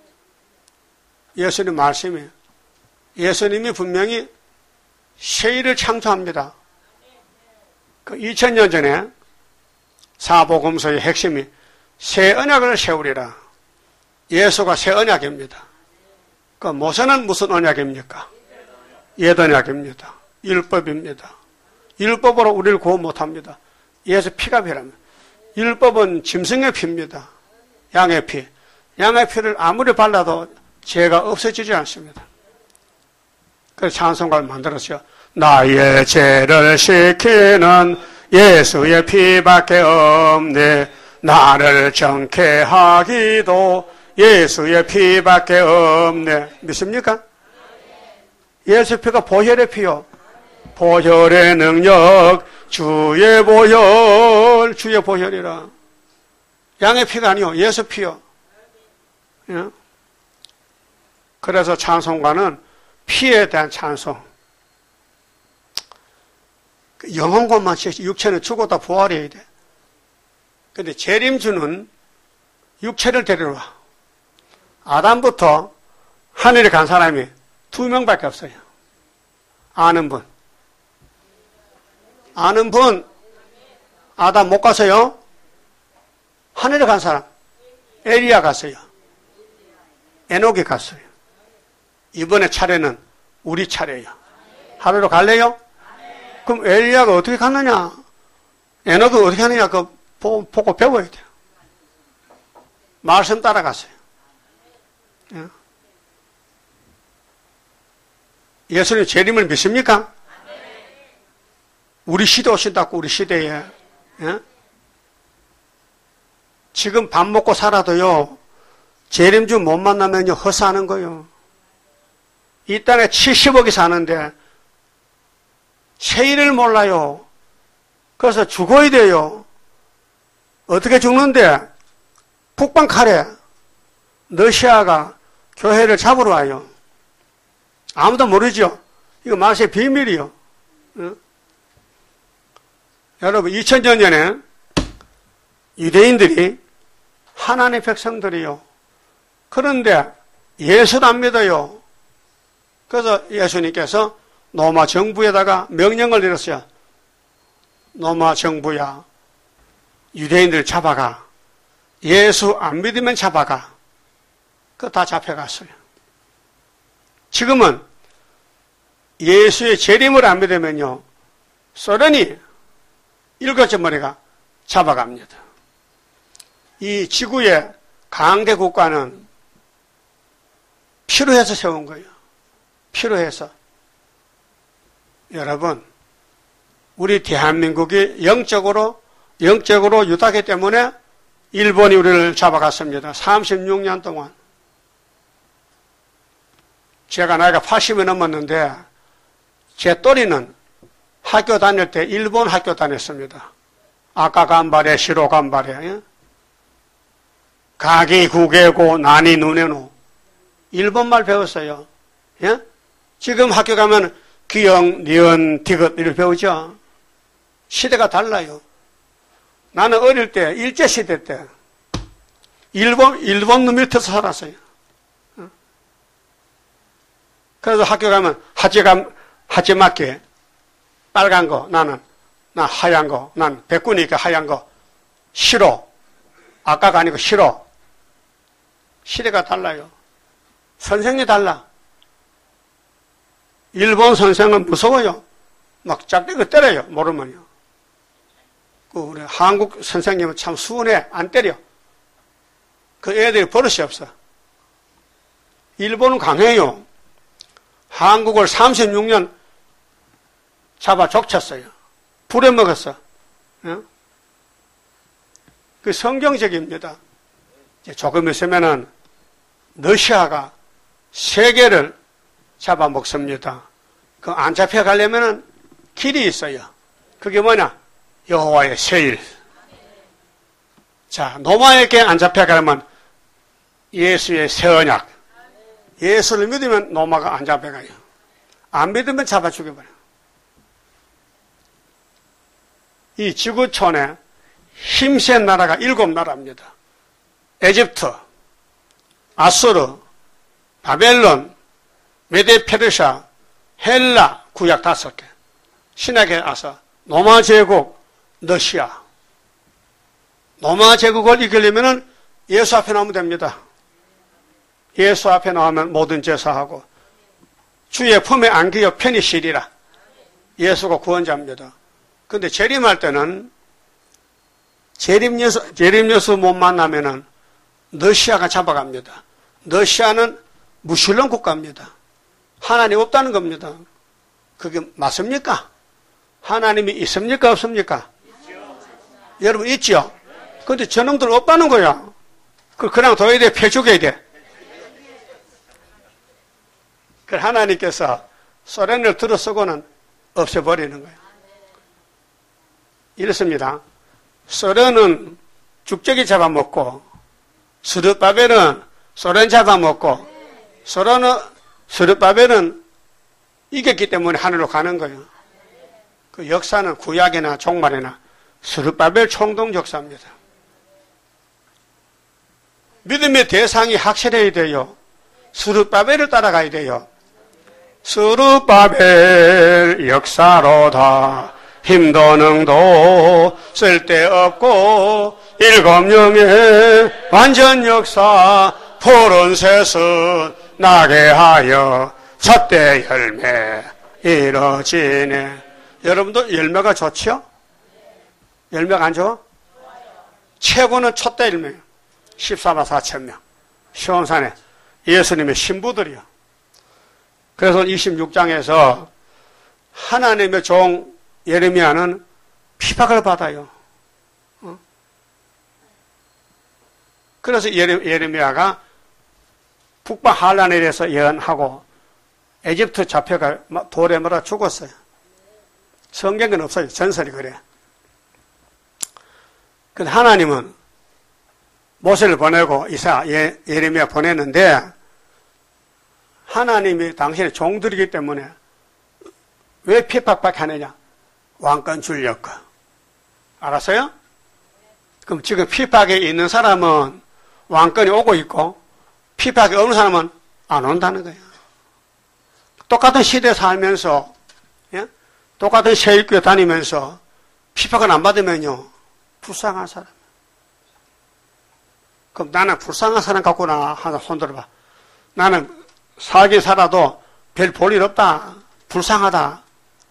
예수님 말씀이에요. 예수님이 분명히 세일을 창조합니다. 그 2000년 전에 사복음서의 핵심이 새 언약을 세우리라. 예수가 새 언약입니다. 그 모세는 무슨 언약입니까? 옛 언약입니다. 율법입니다. 율법으로 우리를 구원 못합니다. 예수 피가 필요합니다. 율법은 짐승의 피입니다. 양의 피. 양의 피를 아무리 발라도 죄가 없어지지 않습니다. 그래서 찬송가를 만들었어요. 나의 죄를 씻기는 예수의 피밖에 없네. 나를 정케 하기도 예수의 피밖에 없네. 믿습니까? 예수 피가 보혈의 피요. 보혈의 능력, 주의 보혈, 주의 보혈이라. 양의 피가 아니요, 예수 피요. 예? 그래서 찬송가는 피에 대한 찬송. 영혼 것만 육체는 죽었다 부활해야 돼. 근데 재림주는 육체를 데려와. 아담부터 하늘에 간 사람이 2명밖에 없어요. 아는 분. 아는 분. 아담 못 가서요? 하늘에 간 사람. 엘리야 갔어요. 에녹이 갔어요. 이번에 차례는 우리 차례예요. 하루로 갈래요? 그럼 엘리야가 어떻게 갔느냐? 에녹은 어떻게 하느냐? 그거 보고 배워야 돼요. 말씀 따라갔어요. 예수님 재림을 믿습니까? 우리 시대 오신다고, 우리 시대에. 지금 밥 먹고 살아도요, 재림주 못 만나면요, 허사하는 거예요. 이 땅에 70억이 사는데, 세일을 몰라요. 그래서 죽어야 돼요. 어떻게 죽는데? 북방 칼에 러시아가 교회를 잡으러 와요. 아무도 모르죠? 이거 말세의 비밀이요. 여러분, 2000년 전에 유대인들이 하나님의 백성들이요. 그런데 예수를 안 믿어요. 그래서 예수님께서 로마 정부에다가 명령을 내렸어요. 로마 정부야, 유대인들 잡아가. 예수 안 믿으면 잡아가. 그거 다 잡혀갔어요. 지금은 예수의 재림을 안 믿으면요, 소련이 일곱째 머리가 잡아갑니다. 이 지구의 강대 국가는 필요해서 세운 거예요. 필요해서. 여러분, 우리 대한민국이 영적으로 유다기 때문에 일본이 우리를 잡아갔습니다. 36년 동안. 제가 나이가 80이 넘었는데 제 또리는 학교 다닐 때 일본 학교 다녔습니다. 아까 간발에 시로 간발에 가기 구개고 나니 눈에노 일본말 배웠어요. 예? 지금 학교 가면 기영, 니은, 디귿 이를 배우죠. 시대가 달라요. 나는 어릴 때 일제시대 때 일본 놈 밑에서 살았어요. 그래서 학교 가면 하지마키 빨간 거, 나 하얀 거, 난 백구니까 하얀 거 싫어. 아까가 아니고 싫어. 시대가 달라요. 선생이 달라. 일본 선생은 무서워요. 막 짝대기 때려요. 모르면요. 우리 한국 선생님은 참 수운해. 안 때려. 그 애들이 버릇이 없어. 일본은 강해요. 한국을 36년 잡아 족쳤어요. 부려먹었어. 그 성경적입니다. 조금 있으면은 러시아가 세계를 잡아먹습니다. 그 안 잡혀가려면은 길이 있어요. 그게 뭐냐? 여호와의 세일. 자, 노마에게 안 잡혀가려면 예수의 새 언약. 예수를 믿으면 노마가 안 잡혀가요. 안 믿으면 잡아 죽여버려요. 이 지구촌에 힘센 나라가 7나라입니다. 에집트, 아수르, 바벨론, 메데페르샤, 헬라, 구약 5개. 신약에 와서 로마 제국, 러시아. 로마 제국을 이기려면 예수 앞에 나오면 됩니다. 예수 앞에 나오면 모든 제사하고 주의 품에 안기어 편히 쉬리라. 예수가 구원자입니다. 근데 재림할 때는 재림예수 못 만나면은 러시아가 잡아갑니다. 러시아는 무신론 국가입니다. 하나님 없다는 겁니다. 그게 맞습니까? 하나님이 있습니까? 없습니까? 여러분 있죠? 근데 저놈들 없다는 거야. 그냥 둬야 돼? 펴죽여야 돼? 그 하나님께서 소련을 들어쓰고는 없애버리는 거예요. 이렇습니다. 소련은 죽적이 잡아먹고 스르바벨은 소련 잡아먹고 스르바벨은 이겼기 때문에 하늘로 가는 거예요. 그 역사는 구약이나 종말이나 스르바벨 총동 역사입니다. 믿음의 대상이 확실해야 돼요. 스르바벨을 따라가야 돼요. 스르바벨 역사로다 힘도 능도 쓸데없고 일곱령의 완전 역사 푸른 새순 나게 하여 첫대 열매 이뤄지네. 여러분도 열매가 좋죠? 열매가 안 좋아? 최고는 첫대 열매. 14만 4천 명. 시온산에 예수님의 신부들이요. 그래서 26장에서 하나님의 종 예레미야는 핍박을 받아요. 그래서 예레미야가 북방 한란에 대해서 예언하고 에집트 잡혀가 돌에 물어 죽었어요. 성경은 없어요. 전설이 그래. 근데 하나님은 모세를 보내고 예레미야 보냈는데 하나님이 당신의 종들이기 때문에 왜 핍박받게 하느냐? 왕권 주려고. 알았어요? 그럼 지금 핍박에 있는 사람은 왕권이 오고 있고 핍박이 없는 사람은 안 온다는 거예요. 똑같은 시대에 살면서 똑같은 세일교회 다니면서 핍박을 안 받으면요 불쌍한 사람. 그럼 나는 불쌍한 사람 같구나 하나 손 들어봐. 나는 살긴 살아도 별 볼 일 없다. 불쌍하다.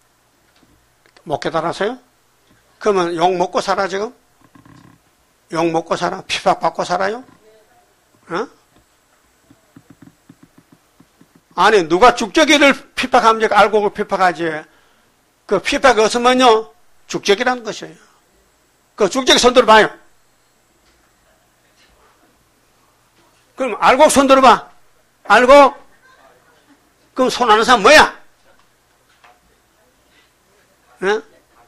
못 깨달았어요? 그러면 욕 먹고 살아 지금? 욕 먹고 살아? 핍박받고 살아요? 어? 아니 누가 죽적이를 핍박하면 알고 핍박하지. 그 핍박이 없으면요 죽적이라는 것이에요. 그 죽적이 손 들어봐요. 그럼 알고 손 들어봐. 알고? 그럼 손 하는 사람 뭐야? 어?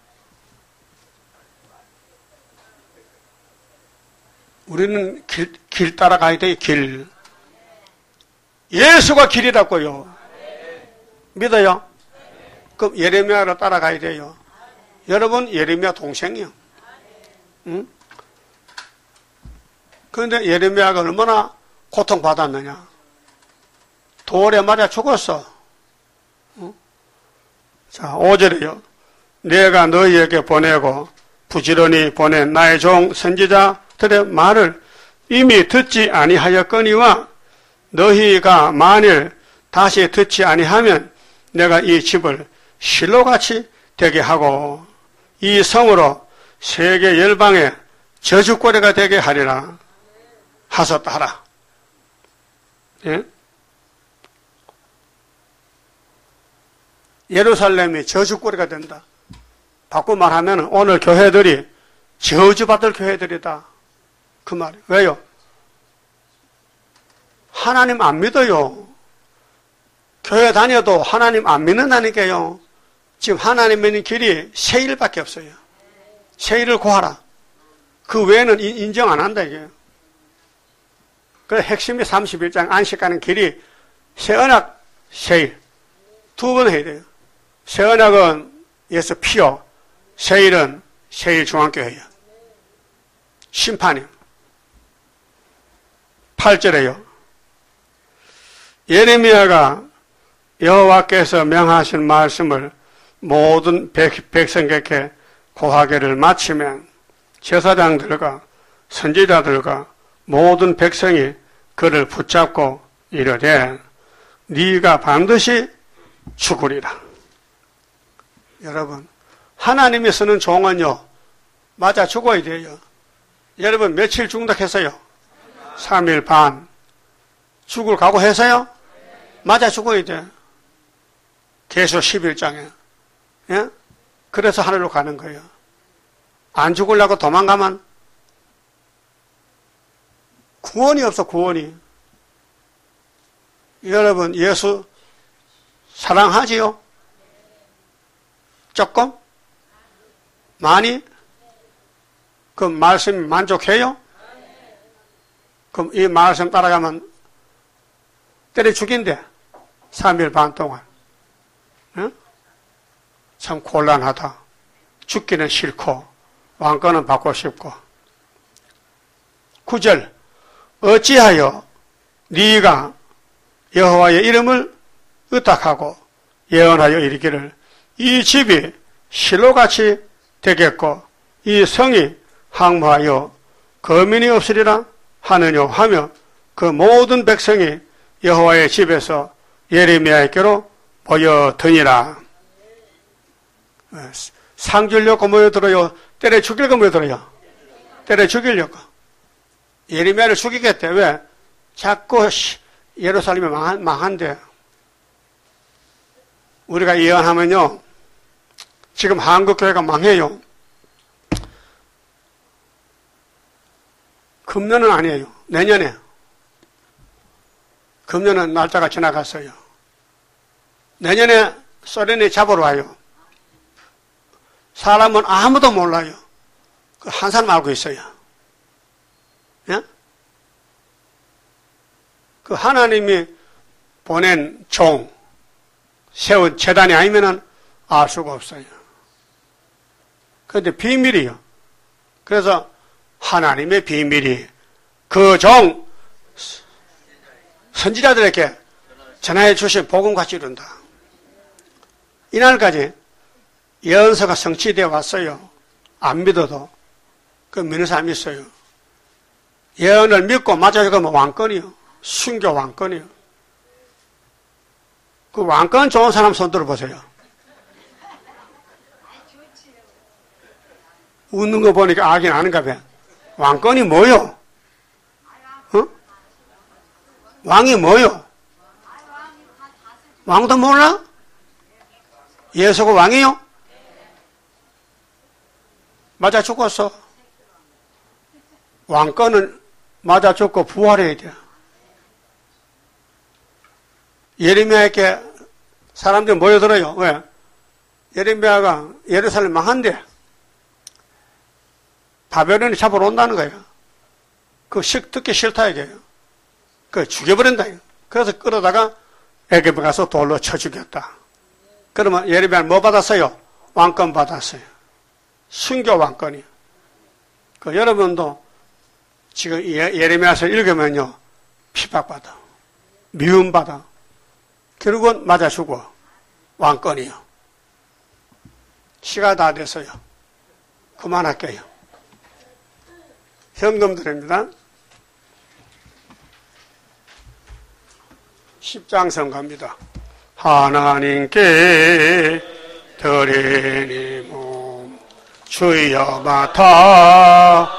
우리는 길 따라가야 돼요. 길. 예수가 길이라고요. 믿어요? 그럼 예레미야로 따라가야 돼요. 여러분 예레미야 동생이요. 응? 그런데 예레미야가 얼마나 고통받았느냐. 돌에 맞아 죽었어. 응? 자, 5절에요. 내가 너희에게 보내고 부지런히 보낸 나의 종 선지자들의 말을 이미 듣지 아니하였거니와 너희가 만일 다시 듣지 아니하면 내가 이 집을 실로같이 되게 하고 이 성으로 세계 열방의 저주거리가 되게 하리라 하셨다 하라. 예? 예루살렘이 저주거리가 된다. 바꿔 말하면 오늘 교회들이 저주받을 교회들이다. 그 말이에요. 왜요? 하나님 안 믿어요. 교회 다녀도 하나님 안 믿는다니까요. 지금 하나님 믿는 길이 세 일밖에 없어요. 세 일을 구하라. 그 외에는 인정 안 한다 이게요. 그래서 핵심이 31장 안식하는 길이 새 언약 세 일. 두 번 해야 돼요. 새 언약은 예수 피요. 새 일은 새 일 중앙교회예요. 심판이요. 8절에요. 예레미야가 여호와께서 명하신 말씀을 모든 백성에게 고하기를 마치면 제사장들과 선지자들과 모든 백성이 그를 붙잡고 이르되 네가 반드시 죽으리라. 여러분 하나님이 쓰는 종은요 맞아 죽어야 돼요. 여러분 며칠 중독했어요? 3일 반. 죽을 각오해서요? 맞아 죽어야 돼. 계속 11장에. 예? 그래서 하늘로 가는 거예요. 안 죽으려고 도망가면 구원이 없어, 구원이. 여러분, 예수 사랑하지요? 조금? 많이? 그럼 말씀 만족해요? 그럼 이 말씀 따라가면 때려 죽인대. 3일 반 동안. 응? 참 곤란하다. 죽기는 싫고 왕권은 받고 싶고. 9절 어찌하여 네가 여호와의 이름을 의탁하고 예언하여 이르기를 이 집이 실로같이 되겠고 이 성이 항모하여 거민이 없으리라 하느뇨 하며 그 모든 백성이 여호와의 집에서 예레미야에게로 모여드니라. 상 주려고 모여들어요? 때려 죽이려고 모여들어요? 때려 죽이려고. 예레미야를 죽이겠대. 왜? 자꾸 예루살렘이 망한대. 우리가 예언하면요, 지금 한국교회가 망해요. 금년은 아니에요. 내년에. 금년은 날짜가 지나갔어요. 내년에 소련이 잡으러 와요. 사람은 아무도 몰라요. 한 사람 알고 있어요. 예? 그 하나님이 보낸 종, 세운 재단이 아니면은 알 수가 없어요. 그런데 비밀이요. 그래서 하나님의 비밀이 그 종, 선지자들에게 전하여 주신 복음같이 이룬다. 이날까지 예언서가 성취되어 왔어요. 안 믿어도. 그 믿는 사람이 있어요. 예언을 믿고 맞아주면 왕권이요. 순교 왕권이요. 그 왕권 좋은 사람 손 들어보세요. 웃는 거 보니까 악이 나는가 봐. 왕권이 뭐요? 어? 왕이 뭐요? 왕도 몰라? 예수가 왕이요? 맞아 죽었어. 왕권은 맞아 죽고 부활해야 돼. 예레미야에게 사람들이 모여들어요. 왜? 예레미야가 예루살렘 망한대. 바벨론이 잡으러 온다는 거예요. 그 듣기 싫다 이게요. 그 죽여버린다. 그래서 끌어다가 애굽에 가서 돌로 쳐 죽였다. 그러면 예레미야는 뭐 받았어요? 왕권 받았어요. 순교 왕권이요. 그 여러분도 지금 예레미야서 읽으면요, 핍박받아, 미움받아, 결국은 맞아 죽어. 왕권이요. 시가 다 됐어요. 그만할게요. 현금 드립니다. 10장 선가입니다. 하나님께 드리니 몸 주여 맡아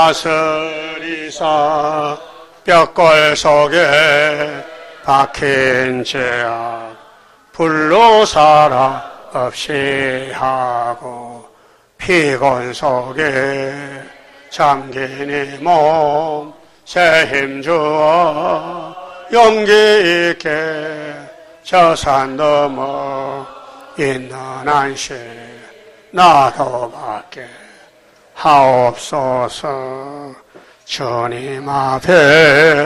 다스리사 뼈골 속에 박힌 죄악 불로 살아 없이 하고 피곤 속에 잠긴 몸 새 힘 주어 용기 있게 저 산 넘어 있는 안식 나도 받게 하옵소서. 주님 앞에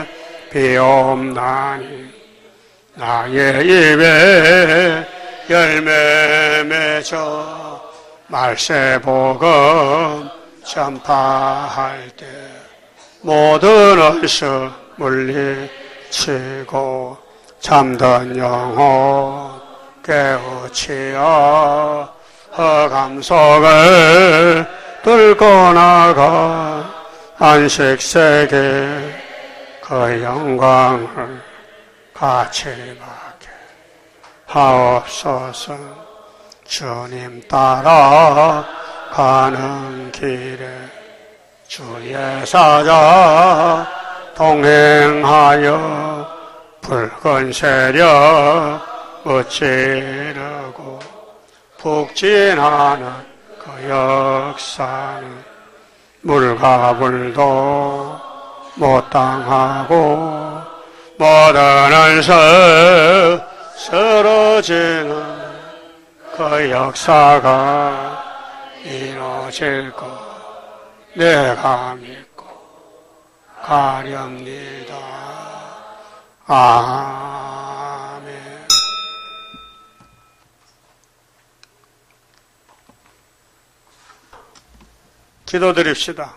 비옵나니 나의 입에 열매 맺어 말세복음 전파할 때 모든 얼쑤 물리치고 잠든 영혼 깨우치어 허감 속을 뚫고 나가 안식세계 그 영광을 같이 받게 하옵소서. 주님 따라 가는 길에 주의 사자 동행하여 붉은 세력 무찌르고 북진하는 그 역사는 물과 불도 못 당하고 모든 안서 쓰러지는 그 역사가 이루어질 것 내가 믿고 가렵니다. 아멘. 기도드립시다.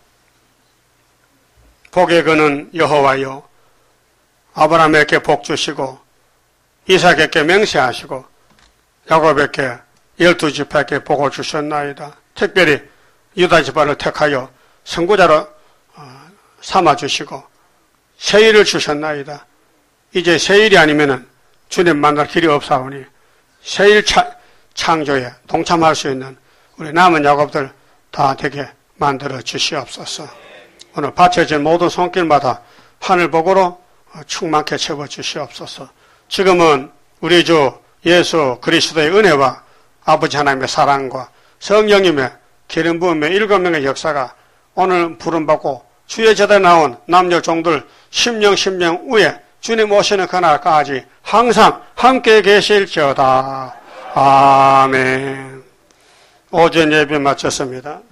복의 근은 여호와여, 아브라함에게 복 주시고 이삭에게 맹세하시고 야곱에게 12지파에게 복을 주셨나이다. 특별히 유다 지파를 택하여 선구자로 삼아주시고 새일을 주셨나이다. 이제 새일이 아니면은 주님 만날 길이 없사오니 새일 창조에 동참할 수 있는 우리 남은 작업들 다 되게 만들어 주시옵소서. 오늘 바쳐진 모든 손길마다 하늘복으로 충만케 채워 주시옵소서. 지금은 우리 주 예수 그리스도의 은혜와 아버지 하나님의 사랑과 성령님의 기름 부음의 7명의 역사가 오늘 부름받고 주의 제대에 나온 남녀 종들 10명 후에 주님 오시는 그날까지 항상 함께 계실지어다. 아멘. 오전 예배 마쳤습니다.